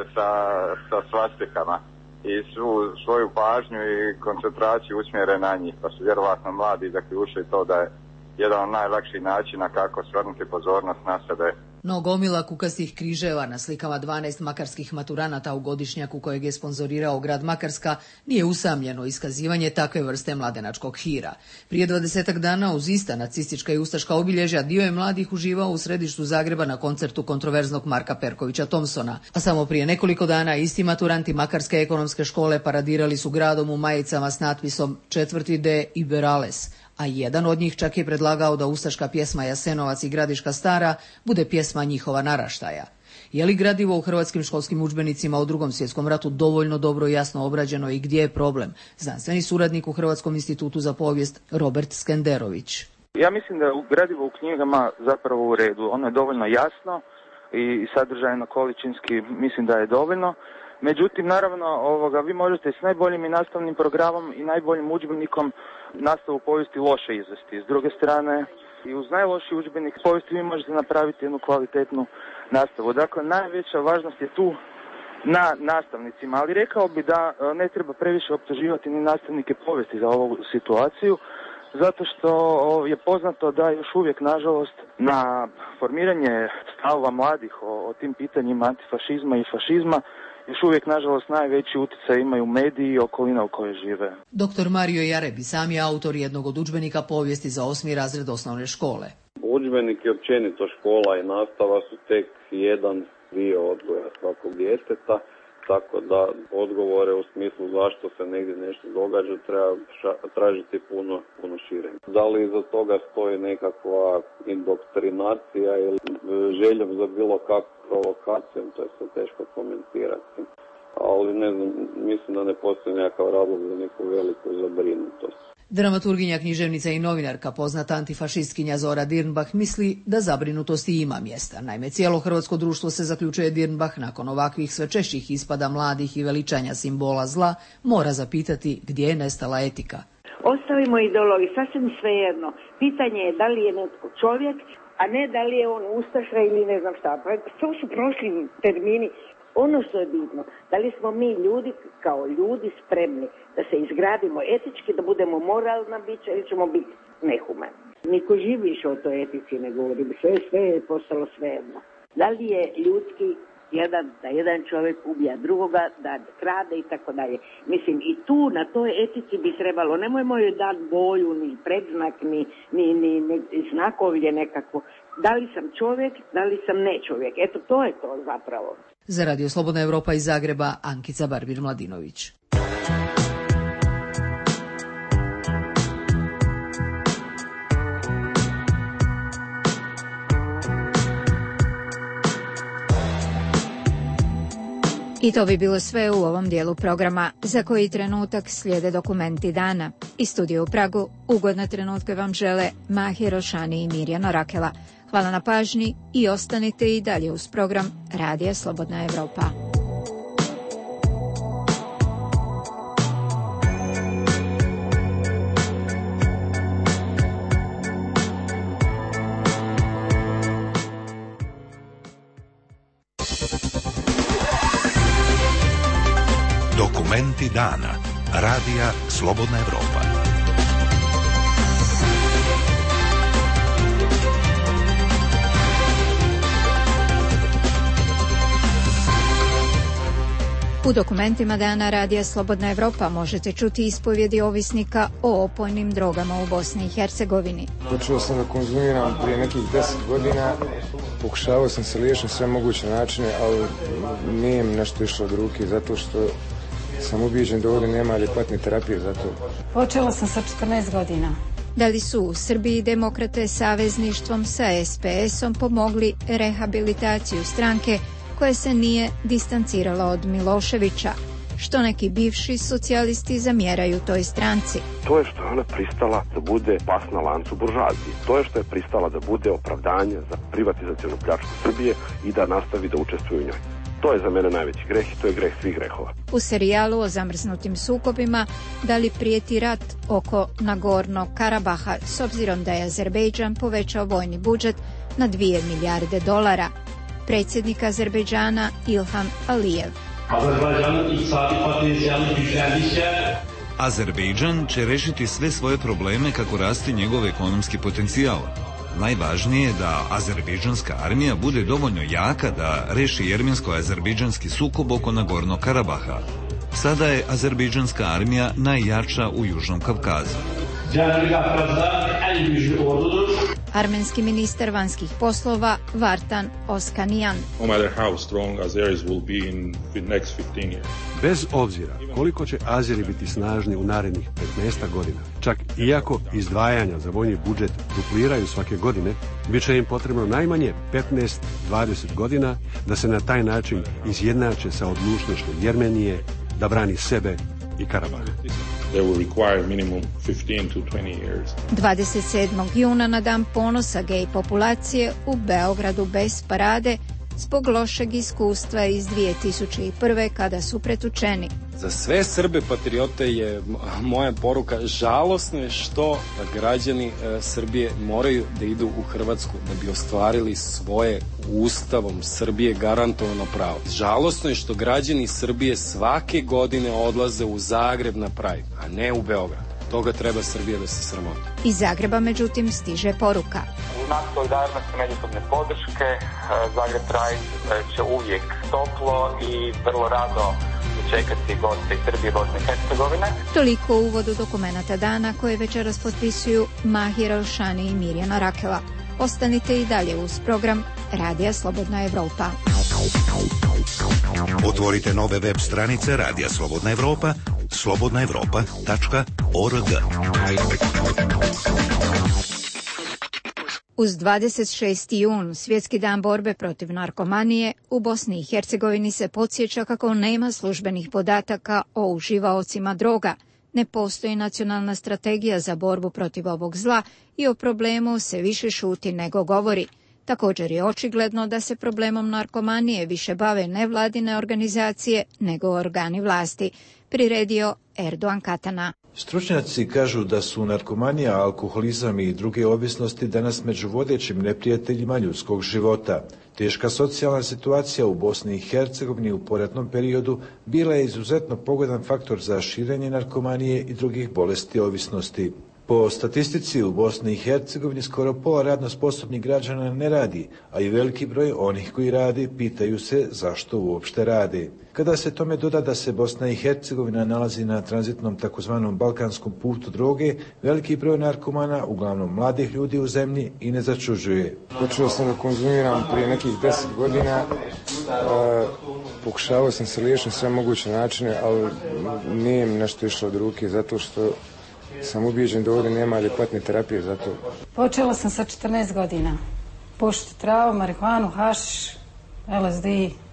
sa svastikama i svoju pažnju i koncentraciju usmjere na njih, pa su vjerovatno mladi zaključili to da je jedan od najlakših načina kako svrnuti pozornost na sebe. No gomila kukastih križeva na slikama 12 makarskih maturanata u godišnjaku kojeg je sponzorirao grad Makarska nije usamljeno iskazivanje takve vrste mladenačkog hira. Prije 20 dana uz ista nacistička i ustaška obilježja dio je mladih uživao u središtu Zagreba na koncertu kontroverznog Marka Perkovića Thompsona. A samo prije nekoliko dana isti maturanti Makarske ekonomske škole paradirali su gradom u majicama s natpisom 4D Iberales, a jedan od njih čak je predlagao da ustaška pjesma Jasenovac i Gradiška stara bude pjesma njihova naraštaja. Je li gradivo u hrvatskim školskim udžbenicima o Drugom svjetskom ratu dovoljno dobro i jasno obrađeno i gdje je problem? Znanstveni suradnik u Hrvatskom institutu za povijest Robert Skenderović. Ja mislim da je gradivo u knjigama zapravo u redu. Ono je dovoljno jasno i sadržajno količinski mislim da je dovoljno. Međutim, naravno, vi možete s najboljim i nastavnim programom i najboljim udžbenikom nastavu povijesti loše izvesti. S druge strane, i uz najlošiji udžbenik povijesti vi možete napraviti jednu kvalitetnu nastavu. Dakle, najveća važnost je tu na nastavnicima, ali rekao bi da ne treba previše optuživati ni nastavnike povijesti za ovu situaciju, zato što je poznato da još uvijek, nažalost, na formiranje stavova mladih o tim pitanjima antifašizma i fašizma još uvijek, nažalost, najveći utjecaj imaju mediji i okolina u kojoj žive. Dr. Mario Jarebi sam je autor jednog od udžbenika povijesti za 8. razred osnovne škole. Udžbenik i općenito škola i nastava su tek jedan dio odgoja svakog djeteta, tako da odgovore u smislu zašto se negdje nešto događa treba tražiti puno šire. Da li iza toga stoji nekakva indoktrinacija ili željom za bilo kakvu provokacijom, to je sve teško komentirati. Ali ne znam, mislim da ne postoji nekakav razlog za neku veliku zabrinutost. Dramaturginja, književnica i novinarka, poznata antifašistkinja Zora Dirnbach, misli da zabrinutosti ima mjesta. Naime, cijelo hrvatsko društvo, se zaključuje Dirnbach, nakon ovakvih sve češćih ispada mladih i veličanja simbola zla, mora zapitati gdje je nestala etika. Ostavimo ideologiju, sasvim svejedno. Pitanje je da li je netko čovjek, a ne da li je on ustaša ili ne znam šta. To su prošli termini. Ono što je bitno, da li smo mi ljudi kao ljudi spremni da se izgradimo etički, da budemo moralna bića ili ćemo biti nehumani. Niko živ više o toj etici ne govori, sve je postalo svejedno. Da li je ljudski da jedan čovjek ubija drugoga, da krade i tako dalje. Mislim, i tu na toj etici bi trebalo, nemojmo joj dati boju, ni predznak, ni znakovlje nekako. Da li sam čovjek, da li sam ne čovjek. Eto, to je to zapravo. Za Radio Slobodna Evropa iz Zagreba, Ankica Barbeir-Mladinović. I to bi bilo sve u ovom dijelu programa. Za koji trenutak slijede dokumenti dana. Iz studija u Pragu ugodne trenutke vam žele Mahir Rošani i Mirjana Rakela. Hvala na pažnji i ostanite i dalje uz program Radija Slobodna Evropa. Dokumenti dana. Radija Slobodna Evropa. U dokumentima dana Radija Slobodna Evropa možete čuti ispovjedi ovisnika o opojnim drogama u Bosni i Hercegovini. Počeo sam da konzumiram prije nekih 10 godina. Pokušavao sam se liječiti sve moguće načine, ali nije mi nešto išlo od ruke zato što sam ubijeđen da ovdje nema adekvatne terapije za to. Počela sam sa 14 godina. Da li su u Srbiji demokrate savezništvom sa SPS-om pomogli rehabilitaciju stranke koja se nije distancirala od Miloševića, što neki bivši socijalisti zamjeraju toj stranci? To je što je ona pristala da bude pas na lancu buržoazije. To je što je pristala da bude opravdanje za privatizacionu pljačku Srbije i da nastavi da učestvuje u njoj. To je za mene najveći greh i to je greh svih grehova. U serijalu o zamrznutim sukobima da li prijeti rat oko Nagornog Karabaha s obzirom da je Azerbejdžan povećao vojni budžet na $2 milijarde. Predsjednik Azerbejdžana Ilham Alijev. Azerbejdžan će rešiti sve svoje probleme kako raste njegov ekonomski potencijal. Najvažnije je da azerbejdžanska armija bude dovoljno jaka da reši jermensko-azerbejdžanski sukob oko Nagornog Karabaha. Sada je azerbejdžanska armija najjača u Južnom Kavkazu. Armenski ministar vanjskih poslova Vartan Oskanijan. Bez obzira koliko će Azeri biti snažni u narednih 15 godina, čak iako izdvajanja za vojni budžet dupliraju svake godine, bit će im potrebno najmanje 15-20 godina da se na taj način izjednače sa odlučnošću Jermenije da brani sebe i Karabah. 27. juna na dan ponosa gej populacije u Beogradu bez parade zbog lošeg iskustva iz 2001. kada su pretučeni. Za sve Srbe patriote je moja poruka, žalosno je što građani Srbije moraju da idu u Hrvatsku da bi ostvarili svoje Ustavom Srbije garantovano pravo. Žalosno je što građani Srbije svake godine odlaze u Zagreb na Pride, a ne u Beograd. Toga treba Srbija da se sramoti. Iz Zagreba, međutim, stiže poruka. U znak solidarnosti međusobne podrške Zagreb Pride će uvijek toplo i vrlo rado čekati goste iz Srbije, Bosne i Hercegovine. Toliko u uvodu dokumenata dana koje večeras potpisuju Mahir Rošani i Mirjana Rakela. Ostanite i dalje uz program Radija Slobodna Evropa. Otvorite nove web stranice Radija Slobodna Evropa, slobodnaevropa.org. Uz 26. jun, Svjetski dan borbe protiv narkomanije, u Bosni i Hercegovini se podsjeća kako nema službenih podataka o uživaocima droga, ne postoji nacionalna strategija za borbu protiv ovog zla i o problemu se više šuti nego govori. Također je očigledno da se problemom narkomanije više bave nevladine organizacije nego organi vlasti, priredio Erdogan Katana. Stručnjaci kažu da su narkomanija, alkoholizam i druge ovisnosti danas među vodećim neprijateljima ljudskog života. Teška socijalna situacija u Bosni i Hercegovini u poratnom periodu bila je izuzetno pogodan faktor za širenje narkomanije i drugih bolesti ovisnosti. Po statistici u Bosni i Hercegovini skoro pola radno sposobnih građana ne radi, a i veliki broj onih koji rade pitaju se zašto uopšte rade. Kada se tome doda da se Bosna i Hercegovina nalazi na tranzitnom takozvanom balkanskom putu droge, veliki broj narkomana, uglavnom mladih ljudi u zemlji, i ne začuđuje. Počeo sam da konzumiram prije nekih 10 godina. Pokušavao sam se liječiti sve moguće načine, ali nije mi nešto išlo od ruke zato što sam ubijeđen da ovdje nema adekvatne terapije za to. Počela sam sa 14 godina. Pušiti travu, marihuanu, hašiš, LSD,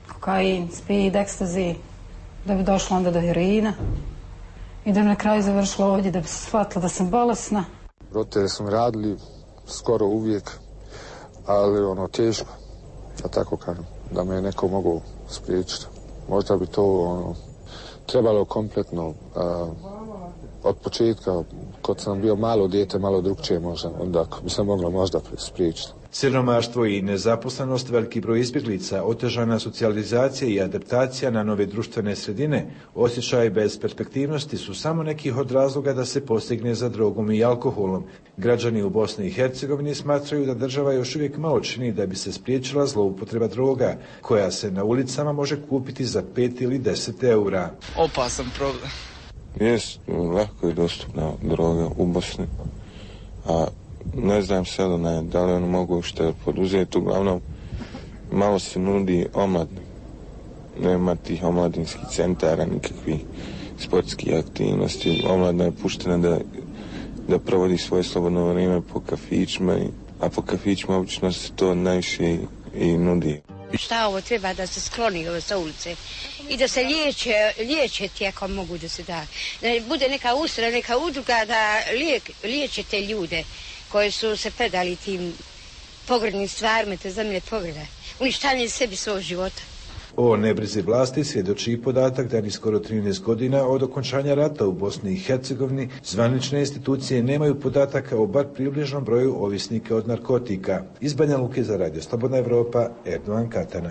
kokain, speed, ekstazi, da bi došlo onda do heroina i da bi na kraju završilo ovdje, da bi se shvatila da sam bolesna. Roditelji su mi radili skoro uvijek, ali teško, da tako kažem, da me je neko mogao spriječiti. Možda bi to trebalo kompletno od početka, kad sam bio malo dijete, malo drugčije možda, onda bi se moglo možda spriječiti. Siromaštvo i nezaposlenost, veliki broj izbjeglica, otežana socijalizacija i adaptacija na nove društvene sredine, osjećaj bez perspektivnosti su samo neki od razloga da se postigne za drogom i alkoholom. Građani u Bosni i Hercegovini smatraju da država još uvijek malo čini da bi se spriječila zloupotreba droga, koja se na ulicama može kupiti za 5 ili 10 eura. Opasan problem. Jest, lako je dostupna droga u Bosni, a ne znam sada da li ono mogu što poduzeti, uglavnom malo se nudi omladni. Nema tih omladinskih centara, nikakvih sportskih aktivnosti. Omladna je puštena da provodi svoje slobodno vrijeme po kafićima, a po kafićima obično se to najviše i nudi. Šta ovo treba da se skloni sa ulice i da se liječe tijekom mogu da se da bude neka ustroj, neka udruga da liječe te ljude koji su se predali tim pogrdnim stvarima, te zemlje pogreda, uništanje sebi svog života. O nebrizi vlasti svjedoči i podatak da ni skoro 13 godina od okončanja rata u Bosni i Hercegovini zvanične institucije nemaju podataka o bar približnom broju ovisnika od narkotika. Iz Banja Luke za Radio Slobodna Evropa, Erdogan Katana.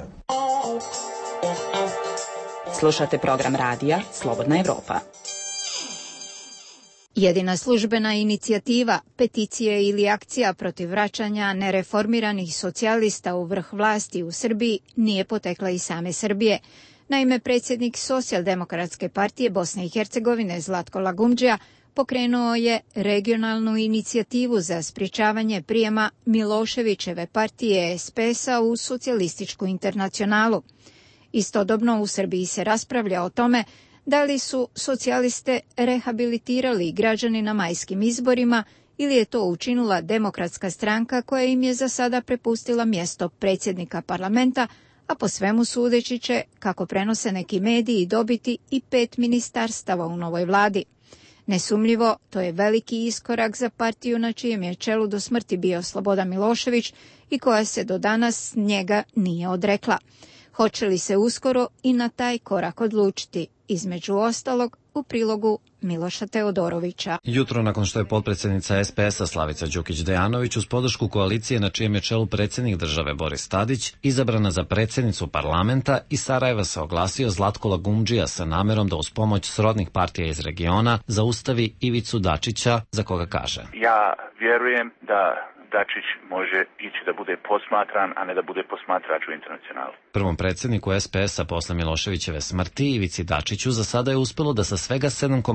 Slušate program radija Slobodna Evropa. Jedina službena inicijativa, peticije ili akcija protiv vraćanja nereformiranih socijalista u vrh vlasti u Srbiji nije potekla iz same Srbije. Naime, predsjednik Socijaldemokratske partije Bosne i Hercegovine Zlatko Lagumdžija pokrenuo je regionalnu inicijativu za sprječavanje prijema Miloševićeve partije SPS-a u socijalističku internacionalu. Istodobno u Srbiji se raspravlja o tome da li su socijaliste rehabilitirali građani na majskim izborima ili je to učinila Demokratska stranka koja im je za sada prepustila mjesto predsjednika parlamenta, a po svemu sudeći će, kako prenose neki mediji, dobiti i 5 ministarstava u novoj vladi. Nesumljivo, to je veliki iskorak za partiju na čijem je čelu do smrti bio Slobodan Milošević i koja se do danas njega nije odrekla. Hoće li se uskoro i na taj korak odlučiti? Između ostalog, u prilogu Miloša Teodorovića. Jutro nakon što je potpredsjednica SPS-a Slavica Đukić-Dejanović uz podršku koalicije na čijem je čelu predsjednik države Boris Tadić izabrana za predsjednicu parlamenta, iz Sarajeva se oglasio Zlatko Lagumdžija sa namerom da uz pomoć srodnih partija iz regiona zaustavi Ivicu Dačića, za koga kaže: Ja vjerujem da Dačić može ići da bude posmatran, a ne da bude posmatrač u internacionalu. Prvom predsjedniku SPS-a posle Miloševićeve smrti, Ivici Dačiću, za sada je uspelo da sa svega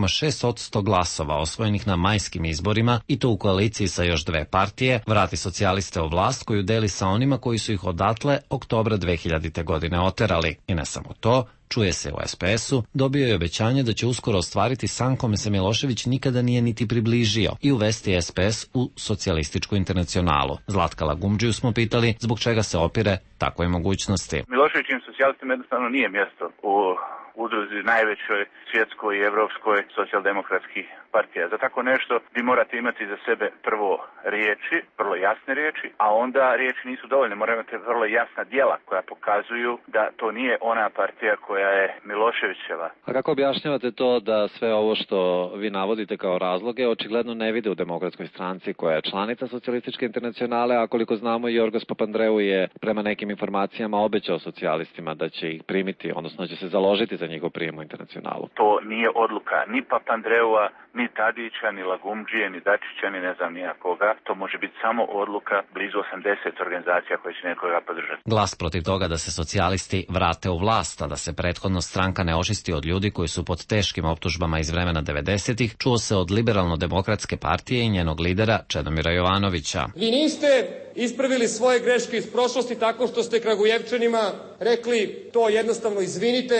7,6% glasova osvojenih na majskim izborima, i to u koaliciji sa još 2 partije, vrati socijaliste u vlast koju deli sa onima koji su ih odatle oktobra 2000. godine oterali. I ne samo to, čuje se u SPS-u, dobio je obećanje da će uskoro ostvariti san kome se Milošević nikada nije niti približio i uvesti SPS u socijalističku internacionalu. Zlatka Lagumdžiju smo pitali zbog čega se opire takvoj mogućnosti. Miloševićim socijalistima jednostavno nije mjesto u udruzi najvećoj svjetskoj i evropskoj socijaldemokratskih partija. Za tako nešto vi morate imati za sebe prvo riječi, vrlo jasne riječi, a onda riječi nisu dovoljne. Morate imati vrlo jasna djela koja pokazuju da to nije ona partija koja je Miloševićeva. A kako objašnjavate to da sve ovo što vi navodite kao razloge očigledno ne vide u Demokratskoj stranci koja je članica socijalističke internacionale, a koliko znamo i Jorgos Papandreou je prema nekim informacijama obećao socijalistima da će ih primiti, odnosno da će se založiti za njihov prijem u internacionalu? To nije odluka ni Papandreua, ni Tadića, ni Lagumdžije, ni Dačića, ni ne znam nijakoga. To može biti samo odluka blizu 80 organizacija koje će nekoga podržati. Glas protiv toga da se socijalisti vrate u vlast, a da se prethodno stranka ne očisti od ljudi koji su pod teškim optužbama iz vremena 90-ih, čuo se od Liberalno-demokratske partije i njenog lidera Čedomira Jovanovića. Vi niste ispravili svoje greške iz prošlosti tako što ste Kragujevčanima rekli to jednostavno izvinite,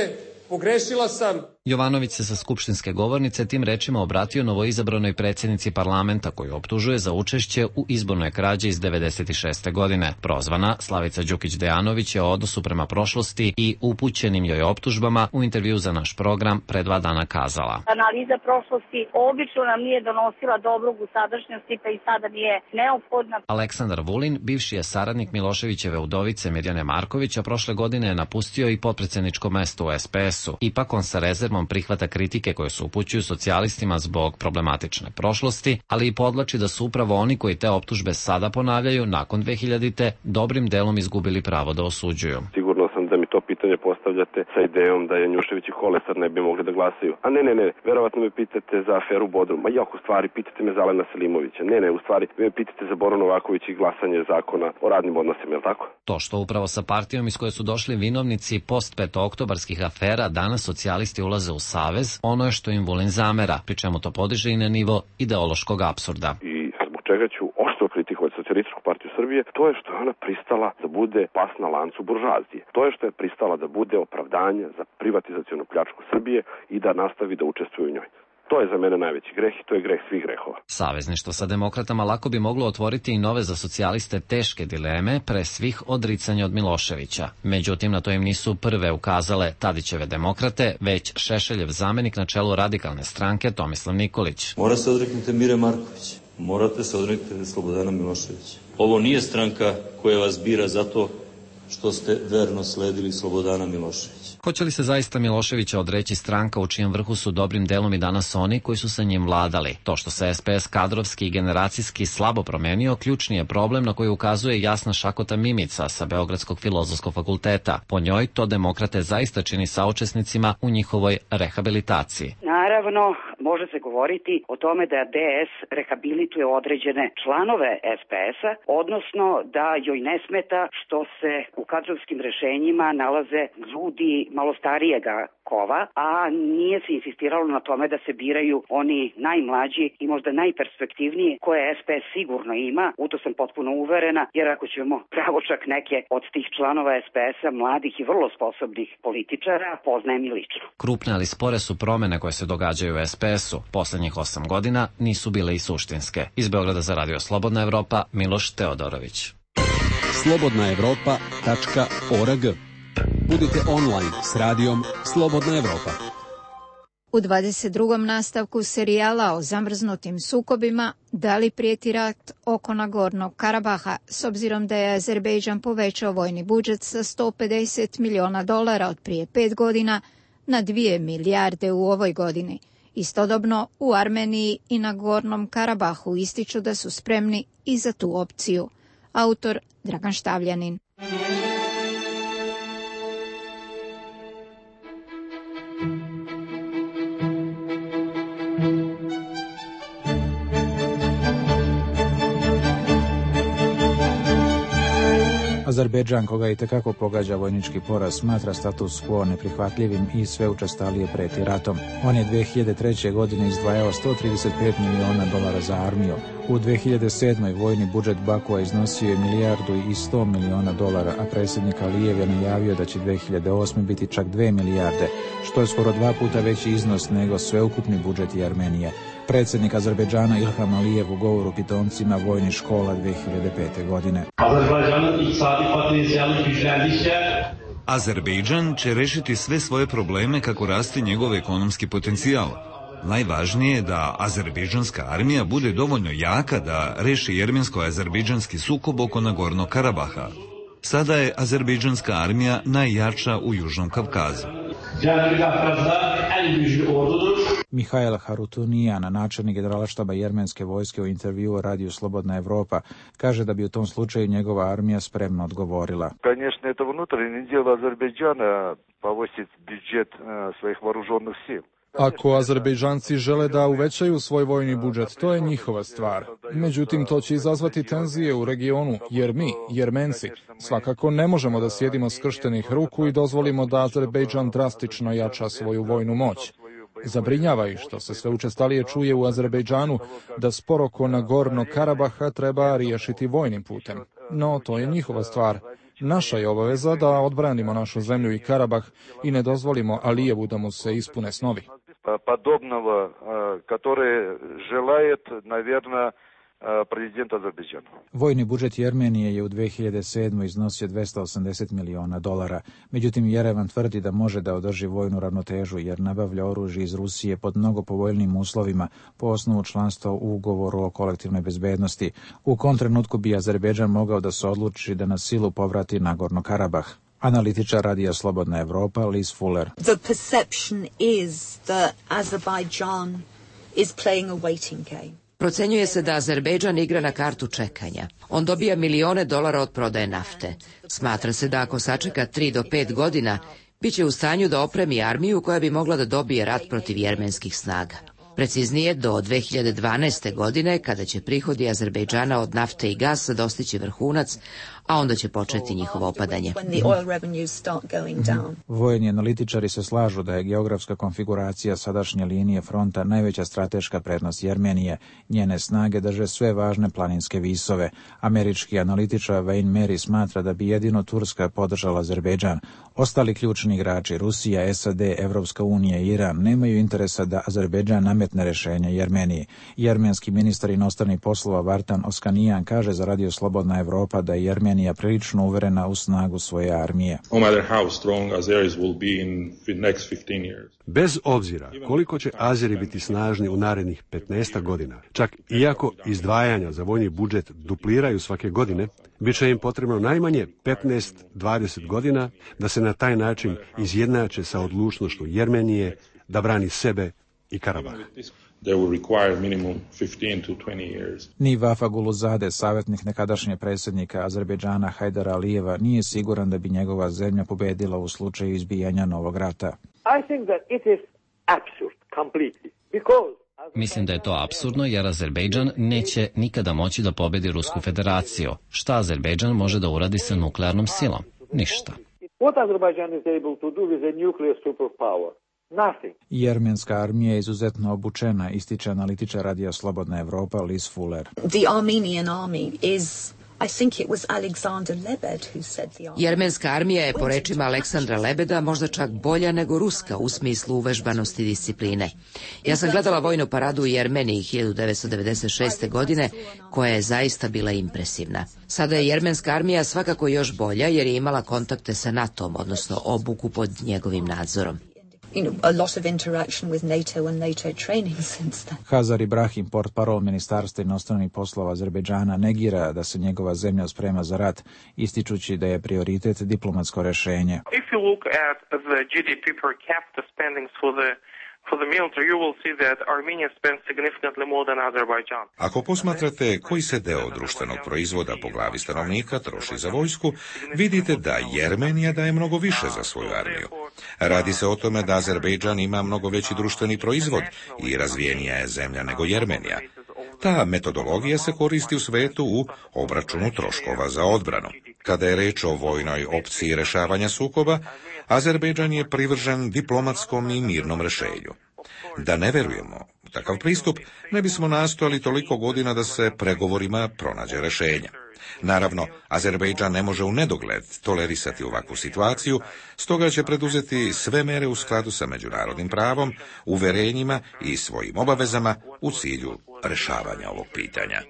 pogrešila sam. Jovanović se sa skupštinske govornice tim rečima obratio novoizabranoj predsjednici parlamenta koju optužuje za učešće u izbornoj krađi iz 96. godine. Prozvana, Slavica Đukić-Dejanović je o odnosu prema prošlosti i upućenim joj optužbama u intervju za naš program pre 2 dana kazala. Analiza prošlosti obično nam nije donosila dobrog u sadašnjosti, pa i sada nije neophodna. Aleksandar Vulin, bivši je saradnik Miloševićeve udovice Mirjane Marković, a prošle godine je napustio i potpredsjedničko mesto u SPS-u. Ipak on sa rezervom prihvata kritike koje se upućuju socijalistima zbog problematične prošlosti, ali i podlači da su upravo oni koji te optužbe sada ponavljaju nakon 2000-te dobrim delom izgubili pravo da osuđuju. Sigurno sam da mi to pitanje postavljate sa idejom da Janjušević i Kolesar ne bi mogli da glasaju. A ne, verovatno me pitate za aferu Bodrum. Ma jako stvari, pitate me za Alena Selimovića. Ne, u stvari me pitate za Boru Novaković i glasanje zakona o radnim odnosima, je li tako? To što upravo sa partijom iz koje su došli vinovnici post-petooktobarskih afera danas socijalisti ulaze u savez, ono je što im Vulin zamera, pri čemu to podiže i na nivo ideološkog apsurda. I zbog čega ću oštro kritikovati Socijalističku partiju Srbije, to je što je ona pristala da bude pas na lancu buržoazije. To je što je pristala da bude opravdanje za privatizacionu pljačku Srbije i da nastavi da učestvuje u njoj. To je za mene najveći greh i to je greh svih grehova. Savezništvo sa demokratama lako bi moglo otvoriti i nove za socijaliste teške dileme pre svih odricanja od Miloševića. Međutim, na to im nisu prve ukazale Tadićeve demokrate, već Šešeljev zamenik na čelu radikalne stranke Tomislav Nikolić. Mora se odreknete Mire Marković, morate se odreknete Slobodana Miloševića. Ovo nije stranka koja vas bira zato što ste verno sledili Slobodana Miloševića. Hoće li se zaista Miloševića odreći stranka u čijem vrhu su dobrim delom i danas oni koji su sa njim vladali? To što se SPS kadrovski i generacijski slabo promenio, ključni je problem na koji ukazuje Jasna Šakota Mimica sa Beogradskog filozofskog fakulteta. Po njoj to demokrate zaista čini saučesnicima u njihovoj rehabilitaciji. Naravno, može se govoriti o tome da DS rehabilituje određene članove SPS-a, odnosno da joj ne smeta što se u kadrovskim rešenjima nalaze ljudi malo starijega kova, a nije se insistiralo na tome da se biraju oni najmlađi i možda najperspektivniji koje SPS sigurno ima, u to sam potpuno uverena, jer ako ćemo pravo čak neke od tih članova SPS-a, mladih i vrlo sposobnih političara, poznajem i lično. Krupne ali spore su promene koje se događaju u SPS-u. Poslednjih 8 godina nisu bile i suštinske. Iz Beograda za Radio Slobodna Evropa, Miloš Teodorović. slobodnaevropa.org. Budite online s radijom Slobodna Evropa. U 22. nastavku serijala o zamrznutim sukobima da li prijeti rat oko Nagornog Karabaha s obzirom da je Azerbejdžan povećao vojni budžet sa $150 miliona od prije 5 godina na 2 milijarde u ovoj godini. Istodobno u Armeniji i Nagornom Karabahu ističu da su spremni i za tu opciju. Autor Dragan Štavljanin. Azerbejdžan, koga i tekako pogađa vojnički poraz, smatra status quo neprihvatljivim i sve učestalije preti ratom. On je 2003. godine izdvajao $135 miliona za armiju. U 2007. vojni budžet Bakua iznosio je $1,1 milijarda, a predsjednik Alijev je najavio da će 2008. biti čak 2 milijarde, što je skoro 2 puta veći iznos nego sveukupni budžet i Armenije. Predsjednik Azerbejdžana Ilham Alijev u govoru pitomcima vojnih škola 2005. godine. Azerbejdžan će rešiti sve svoje probleme kako raste njegov ekonomski potencijal. Najvažnije je da azerbejdžanska armija bude dovoljno jaka da reši jermensko-azerbejdžanski sukob oko Nagornog Karabaha. Sada je azerbejdžanska armija najjača u Južnom Kavkazu. Mihail Harutunijan, načelnik generalštaba jermenske vojske, u intervjuu radiju Slobodna Evropa, kaže da bi u tom slučaju njegova armija spremno odgovorila. Конечно, это внутреннее дело Азербайджана повысить бюджет своих вооруженных сил. Ako Azerbejdžanci žele da uvećaju svoj vojni budžet, to je njihova stvar. Međutim, to će izazvati tenzije u regionu, jer mi, Jermenci, svakako ne možemo da sjedimo skrštenih ruku i dozvolimo da Azerbejdžan drastično jača svoju vojnu moć. Zabrinjava ih što se sve učestalije čuje u Azerbejdžanu da spor oko Nagornog Karabaha treba riješiti vojnim putem. No, to je njihova stvar. Naša je obaveza da odbranimo našu zemlju i Karabah i ne dozvolimo Alijevu da mu se ispune snovi. Подобного, который желает, наверное, prezident Azerbejdžana. Vojni budžet Jermenije je u 2007. iznosio $280 miliona. Međutim, Jerevan tvrdi da može da održi vojnu ravnotežu jer nabavlja oružje iz Rusije pod mnogo povoljnijim uslovima po osnovu članstva u ugovoru o kolektivnoj bezbednosti. U kom trenutku bi Azerbejdžan mogao da se odluči da na silu povrati Nagorno Karabah. Analitičar Radija Slobodna Evropa Liz Fuller. The perception is that Azerbaijan is playing a waiting game. Procenjuje se da Azerbejdžan igra na kartu čekanja. On dobija milione dolara od prodaje nafte. Smatra se da ako sačeka 3 do 5 godina, bit će u stanju da opremi armiju koja bi mogla da dobije rat protiv jermenskih snaga. Preciznije, do 2012. godine, kada će prihodi Azerbejdžana od nafte i gasa dostići vrhunac, a onda će početi njihovo opadanje. Vojni analitičari se slažu da je geografska konfiguracija sadašnje linije fronta najveća strateška prednost Jermenije. Njene snage drže sve važne planinske visove. Američki analitičar Wayne Mary smatra da bi jedino Turska podržala Azerbejdžan. Ostali ključni igrači, Rusija, SAD, Evropska unija i Iran, nemaju interesa da Azerbejdžan nametne rešenje Jermeniji. Jermenski ministar inostranih poslova Vartan Oskanijan kaže za Radio Slobodna Evropa da je Jermenija prilično uverena u snagu svoje armije. Bez obzira koliko će Azeri biti snažni u narednih 15 godina, čak iako izdvajanja za vojni budžet dupliraju svake godine, bit će im potrebno najmanje 15-20 godina da se na taj način izjednače sa odlučnošću Jermenije da brani sebe i Karabah. Ni Vafa Guluzade, savjetnik nekadašnjeg predsjednika Azerbejdžana Hajdara Alijeva, nije siguran da bi njegova zemlja pobedila u slučaju izbijanja novog rata. Mislim da je to apsurdno jer Azerbejdžan neće nikada moći da pobedi Rusku federaciju. Šta Azerbejdžan može da uradi sa nuklearnom silom? Ništa. Jermenska armija je izuzetno obučena, ističe analitičar Radija Slobodna Evropa Liz Fuller. Jermenska armija je, po rečima Aleksandra Lebeda, možda čak bolja nego ruska u smislu uvežbanosti discipline. Ja sam gledala vojnu paradu u Jermeniji 1996. godine, koja je zaista bila impresivna. Sada je jermenska armija svakako još bolja jer je imala kontakte sa NATO-om, odnosno obuku pod njegovim nadzorom. Hazar Ibrahim, portparol Ministarstva inostranih poslova Azerbejdžana, negira da se njegova zemlja sprema za rat, ističući da je prioritet diplomatsko rešenje. Ako posmatrate koji se deo društvenog proizvoda po glavi stanovnika troši za vojsku, vidite da Jermenija daje mnogo više za svoju armiju. Radi se o tome da Azerbejdžan ima mnogo veći društveni proizvod i razvijenija je zemlja nego Jermenija. Ta metodologija se koristi u svetu u obračunu troškova za odbranu. Kada je reč o vojnoj opciji rešavanja sukoba, Azerbejdžan je privržen diplomatskom i mirnom rešenju. Da ne verujemo u takav pristup, ne bismo nastojali toliko godina da se pregovorima pronađe rešenja. Naravno, Azerbejdžan ne može u nedogled tolerisati ovakvu situaciju, stoga će preduzeti sve mere u skladu sa međunarodnim pravom, uverenjima i svojim obavezama u cilju rešavanja ovog pitanja.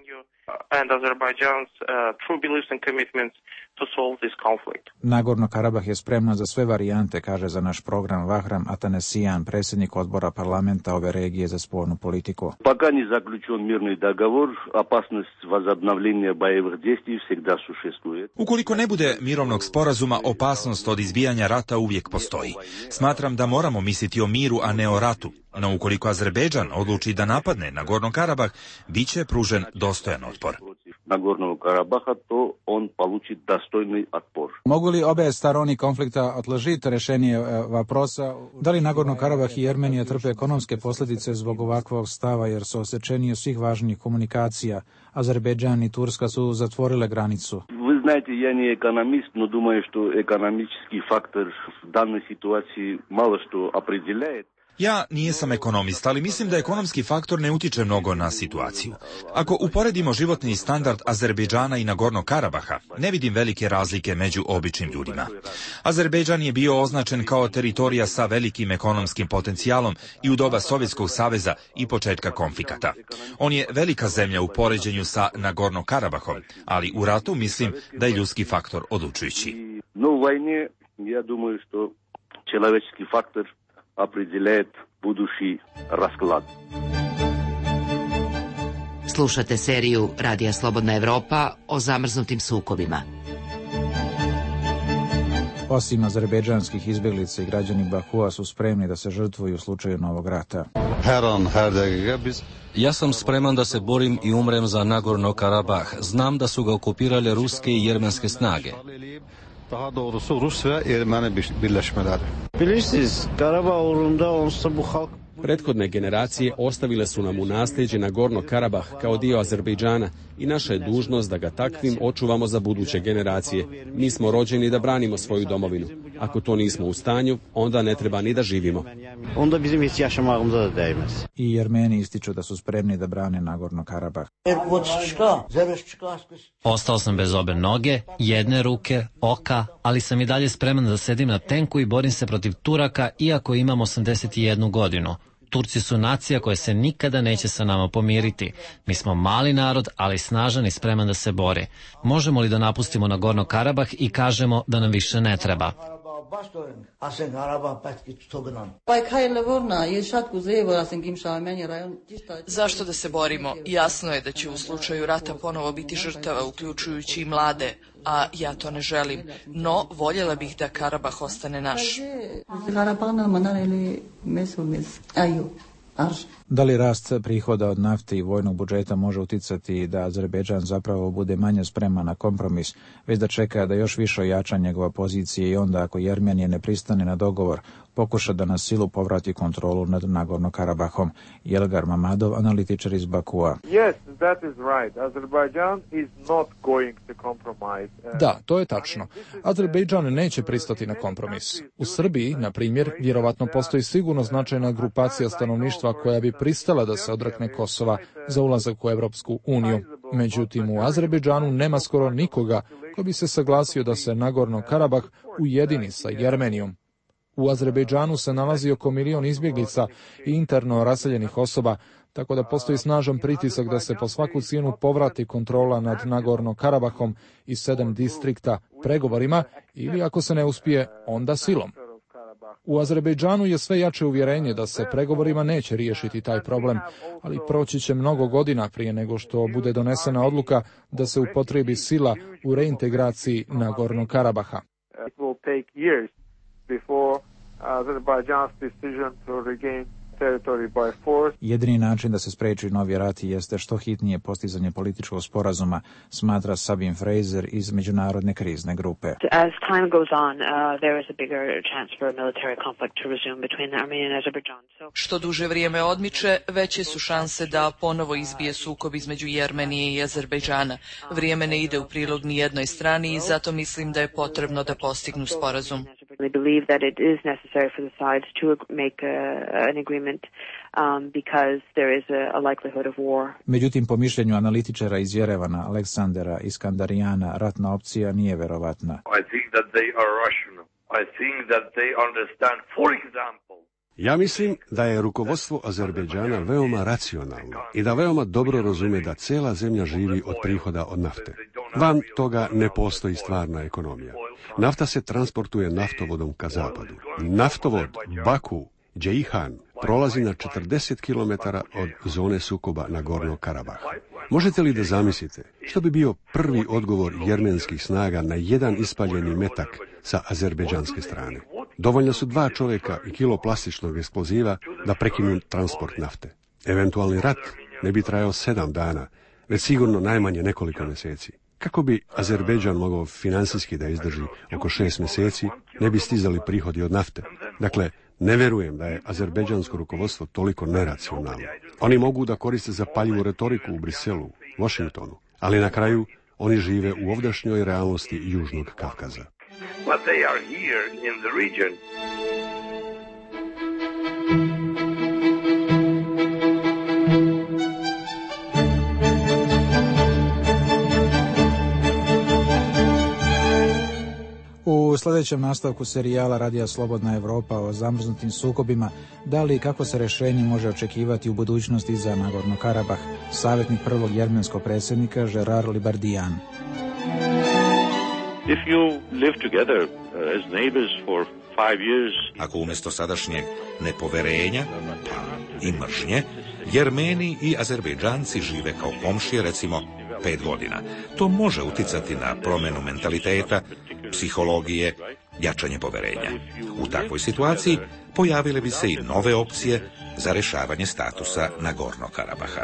Nagorno Karabah je spremna za sve varijante, kaže za naš program Vahram Atanesijan, predsjednik odbora parlamenta ove regije za spoljnu politiku. Пока не заключен мирный договор, опасность возобновления боевых действий всегда существует. Ukoliko ne bude mirovnog sporazuma, opasnost od izbijanja rata uvijek postoji. Smatram da moramo misliti o miru, a ne o ratu. No ukoliko Azerbejdžan odluči da napadne Nagorno Karabah, bit će pružen dostojan otpor. Nagornog Karabaha, to on получит достойный отпор. Mogu li obe strane konflikta odložiti rešenje vaprosa? Da li Nagorno Karabah i Jermenija trpe ekonomske posljedice zbog ovakvog stava jer su osečeni svih važnih komunikacija? Azerbejdžan i Turska su zatvorile granicu. Вы знаете, я не экономист, но думаю, что экономический фактор в данной ситуации мало что определяет. Ja nisam ekonomista, ali mislim da ekonomski faktor ne utiče mnogo na situaciju. Ako uporedimo životni standard Azerbejdžana i Nagornog Karabaha, ne vidim velike razlike među običnim ljudima. Azerbejdžan je bio označen kao teritorija sa velikim ekonomskim potencijalom i u doba Sovjetskog saveza i početka konflikata. On je velika zemlja u poređenju sa Nagornog Karabahom, ali u ratu mislim da je ljudski faktor odlučujući. No, u vojni, ja думаю, što человеческий фактор определяет будущий расклад. Slušate seriju Radija Slobodna Evropa o zamrznutim sukobima. Osim azerbejdžanskih izbjeglica i građani Bakua su spremni da se žrtvuju u slučaju novog rata. Ja sam spreman da se borim i umrem za Nagorno Karabah. Znam da su ga okupirale ruske i jermenske snage. Daha doğrusu Rus ve Ermeni birleşmeleri. Bilirsiniz, Karabağ uğrunda onsuz bu halk. Prethodne generacije ostavile su nam u nasljeđe Nagorno Karabah kao dio Azerbejdžana i naša je dužnost da ga takvim očuvamo za buduće generacije. Mi smo rođeni da branimo svoju domovinu. Ako to nismo u stanju, onda ne treba ni da živimo. Onda bizim hiç yaşamağımıza da değmez. I Jermeni ističu da su spremni da brane Nagorno Karabah. Ostao sam bez obe noge, jedne ruke, oka, ali sam i dalje spreman da sedim na tenku i borim se protiv Turaka iako imam 81 godinu. Turci su nacija koja se nikada neće sa nama pomiriti. Mi smo mali narod, ali snažan i spreman da se bori. Možemo li da napustimo Nagorno Karabah i kažemo da nam više ne treba? Zašto da se borimo? Jasno je da će u slučaju rata ponovo biti žrtava, uključujući i mlade, a ja to ne želim. No, voljela bih da Karabah ostane naš. Da li rast prihoda od nafte i vojnog budžeta može uticati da Azerbejdžan zapravo bude manje spreman na kompromis, već da čeka da još više ojača njegova pozicije i onda ako Jermenija ne pristane na dogovor, pokuša da na silu povrati kontrolu nad Nagorno Karabahom? Jelgar Mamadov, analitičar iz Bakua. Yes, that is right. Azerbaijan is not going to compromise. Da, to je tačno. Azerbejdžan neće pristati na kompromis. U Srbiji, na primjer, vjerovatno postoji sigurno značajna grupacija stanovništva koja bi pristala da se odrekne Kosova za ulazak u Evropsku uniju. Međutim, u Azerbejdžanu nema skoro nikoga ko bi se saglasio da se Nagorno Karabah ujedini sa Jermenijom. U Azerbejdžanu se nalazi oko 1 milion izbjeglica i interno raseljenih osoba, tako da postoji snažan pritisak da se po svaku cijenu povrati kontrola nad Nagorno Karabahom i 7 distrikta pregovorima ili ako se ne uspije, onda silom. U Azerbejdžanu je sve jače uvjerenje da se pregovorima neće riješiti taj problem, ali proći će mnogo godina prije nego što bude donesena odluka da se upotrebi sila u reintegraciji Nagorno Karabaha. Azerbaijan's decision to regain territory by force. Jedini način da se spreči novi rat jeste što hitnije postizanje političkog sporazuma, smatra Sabine Fraser iz Međunarodne krizne grupe. As time goes on, there is a bigger chance for a military conflict to resume between Armenia and Azerbaijan. Što duže vrijeme odmiče, veće su šanse da ponovo izbije sukob između Jermenije i Azerbejdžana. Vrijeme ne ide u prilog ni jednoj strani i zato mislim da je potrebno da postignu sporazum. They believe that it is necessary for the sides to make an agreement because there is a likelihood of war. Međutim, po mišljenju analitičara iz Jerevana, Aleksandera Iskandarijana, ratna opcija nije verovatna. I think that they are rational. I think that they understand, for example, ja mislim da je rukovodstvo Azerbejdžana veoma racionalno i da veoma dobro razume da cela zemlja živi od prihoda od nafte. Van toga ne postoji stvarna ekonomija. Nafta se transportuje naftovodom ka zapadu. Naftovod Baku-Džeihan prolazi na 40 km od zone sukoba Nagorno Karabaha. Možete li da zamislite što bi bio prvi odgovor jermenskih snaga na jedan ispaljeni metak sa azerbejdžanske strane? Dovoljno su 2 čovjeka i kilo plastičnog eksploziva da prekinu transport nafte. Eventualni rat ne bi trajao 7 dana, već sigurno najmanje nekoliko mjeseci. Kako bi Azerbejdžan mogao finansijski da izdrži oko 6 mjeseci, ne bi stizali prihodi od nafte. Dakle, ne vjerujem da je azerbejdžansko rukovodstvo toliko neracionalno. Oni mogu da koriste zapaljivu retoriku u Briselu, Washingtonu, ali na kraju oni žive u ovdašnjoj realnosti Južnog Kavkaza. But they are here in the region. sljedećem nastavku serijala Radija Slobodna Evropa o zamrznutim sukobima, da li i kako se rješenje može očekivati u budućnosti za Nagorno Karabah, savjetnik prvog jermenskog predsjednika Gerard Libardijan. If you live together as neighbors for 5 years, ako umjesto sadašnjeg nepoverenja i mržnje, Jermeni i Azerbejdžanci žive kao komšije recimo 5 godina, to može uticati na promjenu mentaliteta, psihologije, jačanje poverenja. U takvoj situaciji pojavile bi se i nove opcije za rješavanje statusa Nagornog Karabaha.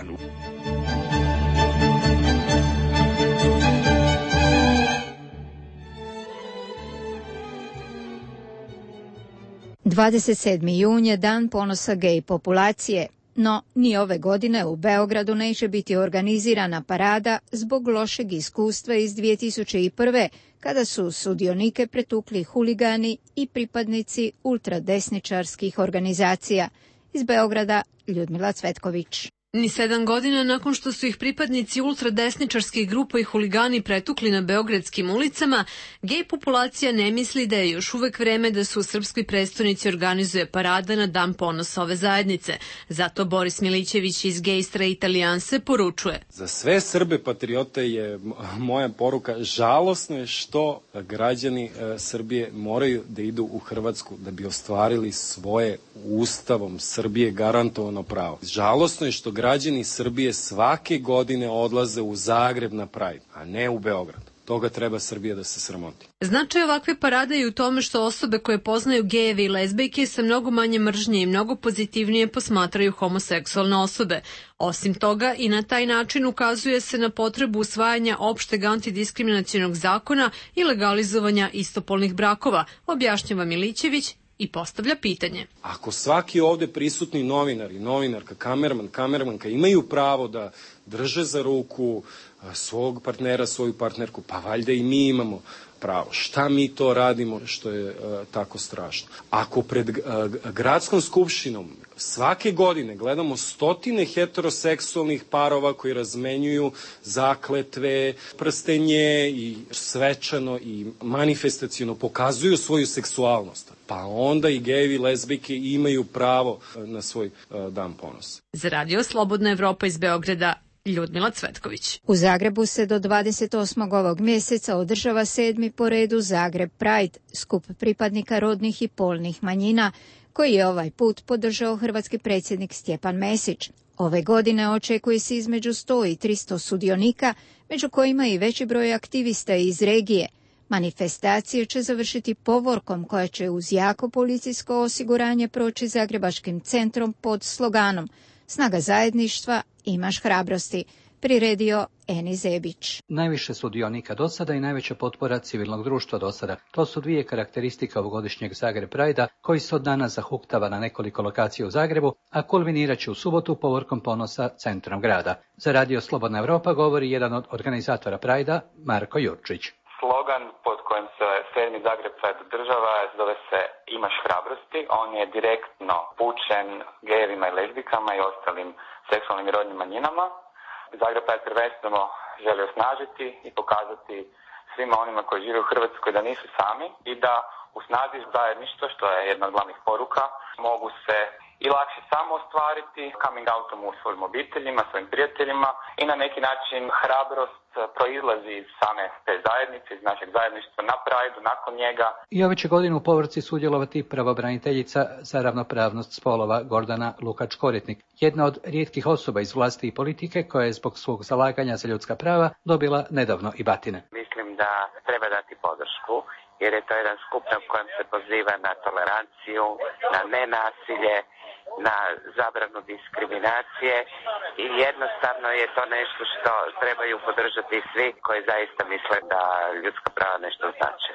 jun je dan ponosa gej populacije, no ni ove godine u Beogradu neće biti organizirana parada zbog lošeg iskustva iz 2001. kada su sudionike pretukli huligani i pripadnici ultradesničarskih organizacija. Iz Beograda Ljudmila Cvetković. Ni 7 godina nakon što su ih pripadnici ultradesničarskih grupa i huligani pretukli na beogradskim ulicama, gej populacija ne misli da je još uvek vreme da se u srpskoj prestonici organizuje parada na dan ponosa ove zajednice. Zato Boris Milićević iz Gay Straight Alijanse poručuje. Za sve Srbe patriote je moja poruka, žalosno je što građani Srbije moraju da idu u Hrvatsku da bi ostvarili svoje Ustavom Srbije garantovano pravo. Žalosno je što građani Srbije svake godine odlaze u Zagreb na Pride, a ne u Beograd. Toga treba Srbija da se sramoti. Značaj ovakve parade je u tome što osobe koje poznaju gejeve i lezbijke sa mnogo manje mržnje i mnogo pozitivnije posmatraju homoseksualne osobe. Osim toga, i na taj način ukazuje se na potrebu usvajanja opšteg antidiskriminacionog zakona i legalizovanja istopolnih brakova, objašnjava Milićević i postavlja pitanje. Ako svaki ovde prisutni novinar i novinarka, kamermanka imaju pravo da drže za ruku svog partnera, svoju partnerku, pa valjda i mi imamo pravo. Šta mi to radimo što je tako strašno? Ako pred gradskom skupštinom svake godine gledamo stotine heteroseksualnih parova koji razmenjuju zakletve, prstenje i svečano i manifestaciono pokazuju svoju seksualnost, pa onda i gejevi, lezbijke imaju pravo na svoj dan ponosa. Za Radio Slobodna Evropa iz Beograda, Ljudmila Cvetković. U Zagrebu se do 28. ovog mjeseca održava 7. po redu Zagreb Pride, skup pripadnika rodnih i polnih manjina, koji je ovaj put podržao hrvatski predsjednik Stjepan Mesić. Ove godine očekuje se između 100 i 300 sudionika, među kojima i veći broj aktivista iz regije. Manifestacije će završiti povorkom koja će uz jako policijsko osiguranje proći Zagrebačkim centrom pod sloganom Snaga zajedništva, imaš hrabrosti, priredio Eni Zebić. Najviše sudionika do sada i najveća potpora civilnog društva do sada. To su dvije karakteristike ovogodišnjeg Zagreb Prajda, koji se od danas zahuktava na nekoliko lokacija u Zagrebu, a kulminirat će u subotu povorkom ponosa centrom grada. Za Radio Slobodna Evropa govori jedan od organizatora Prajda, Marko Jurčić. Slogan pod kojim se 7. Zagreb Pride održava zove se Imaš hrabrosti. On je direktno upućen gejevima i lezbijkama i ostalim seksualnim i rodnim manjinama. Zagreb Pride prvenstveno želi osnažiti i pokazati svima onima koji žive u Hrvatskoj da nisu sami i da u snazi zajedništva, što je jedna od glavnih poruka, mogu se i lakše samo ostvariti coming outom u svojim obiteljima, svojim prijateljima i na neki način hrabrost proizlazi iz same te zajednice, iz našeg zajedništva na Prideu, nakon njega. I ove će godine u povorci sudjelovati pravobraniteljica za ravnopravnost spolova Gordana Lukač-Koritnik, jedna od rijetkih osoba iz vlasti i politike koja je zbog svog zalaganja za ljudska prava dobila nedavno i batine. Mislim da treba dati podršku, jer je to jedan skup na kojem se poziva na toleranciju, na nenasilje, na zabranu diskriminacije i jednostavno je to nešto što trebaju podržati svi koji zaista misle da ljudska prava nešto znače.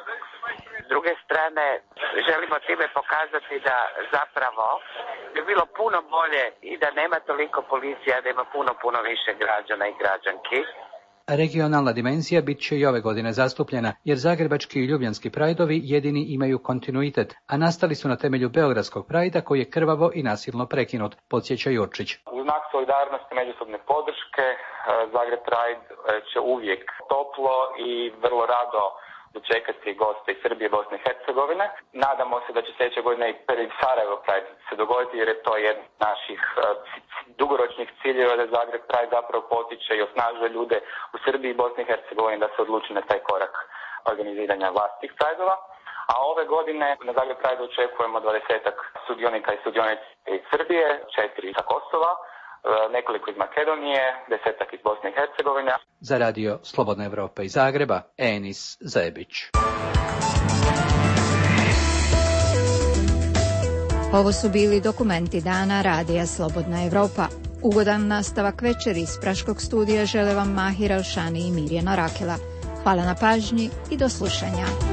S druge strane, želimo time pokazati da zapravo bi bilo puno bolje i da nema toliko policija, da ima puno više građana i građanki. Regionalna dimenzija bit će i ove godine zastupljena, jer zagrebački i ljubljanski prajdovi jedini imaju kontinuitet, a nastali su na temelju beogradskog prajda koji je krvavo i nasilno prekinut, podsjeća Jurčić. U znak solidarnosti, međusobne podrške, Zagreb Pride će uvijek toplo i vrlo rado dočekati goste iz Srbije i Bosne i Hercegovine. Nadamo se da će sljedeće godine i prvi Sarajevo Pride se dogoditi, jer je to jedan od naših dugoročnih ciljeva da Zagreb Pride zapravo potiče i osnažuje ljude u Srbiji i Bosni i Hercegovini da se odluči na taj korak organiziranja vlastitih Prideova. A ove godine na Zagreb Pride očekujemo 20-ak sudionika i sudionice iz Srbije, 4 sa Kosova, nekoliko iz Makedonije, 10-ak iz Bosne i Hercegovine. Za radio Slobodna Evropa iz Zagreba, Enis Zebić. Ovo su bili dokumenti dana radija Slobodna Evropa. Ugodan nastavak večeri iz Praškog studija žele vam Mahir Elšani i Mirjana Rakela. Hvala na pažnji i do slušanja.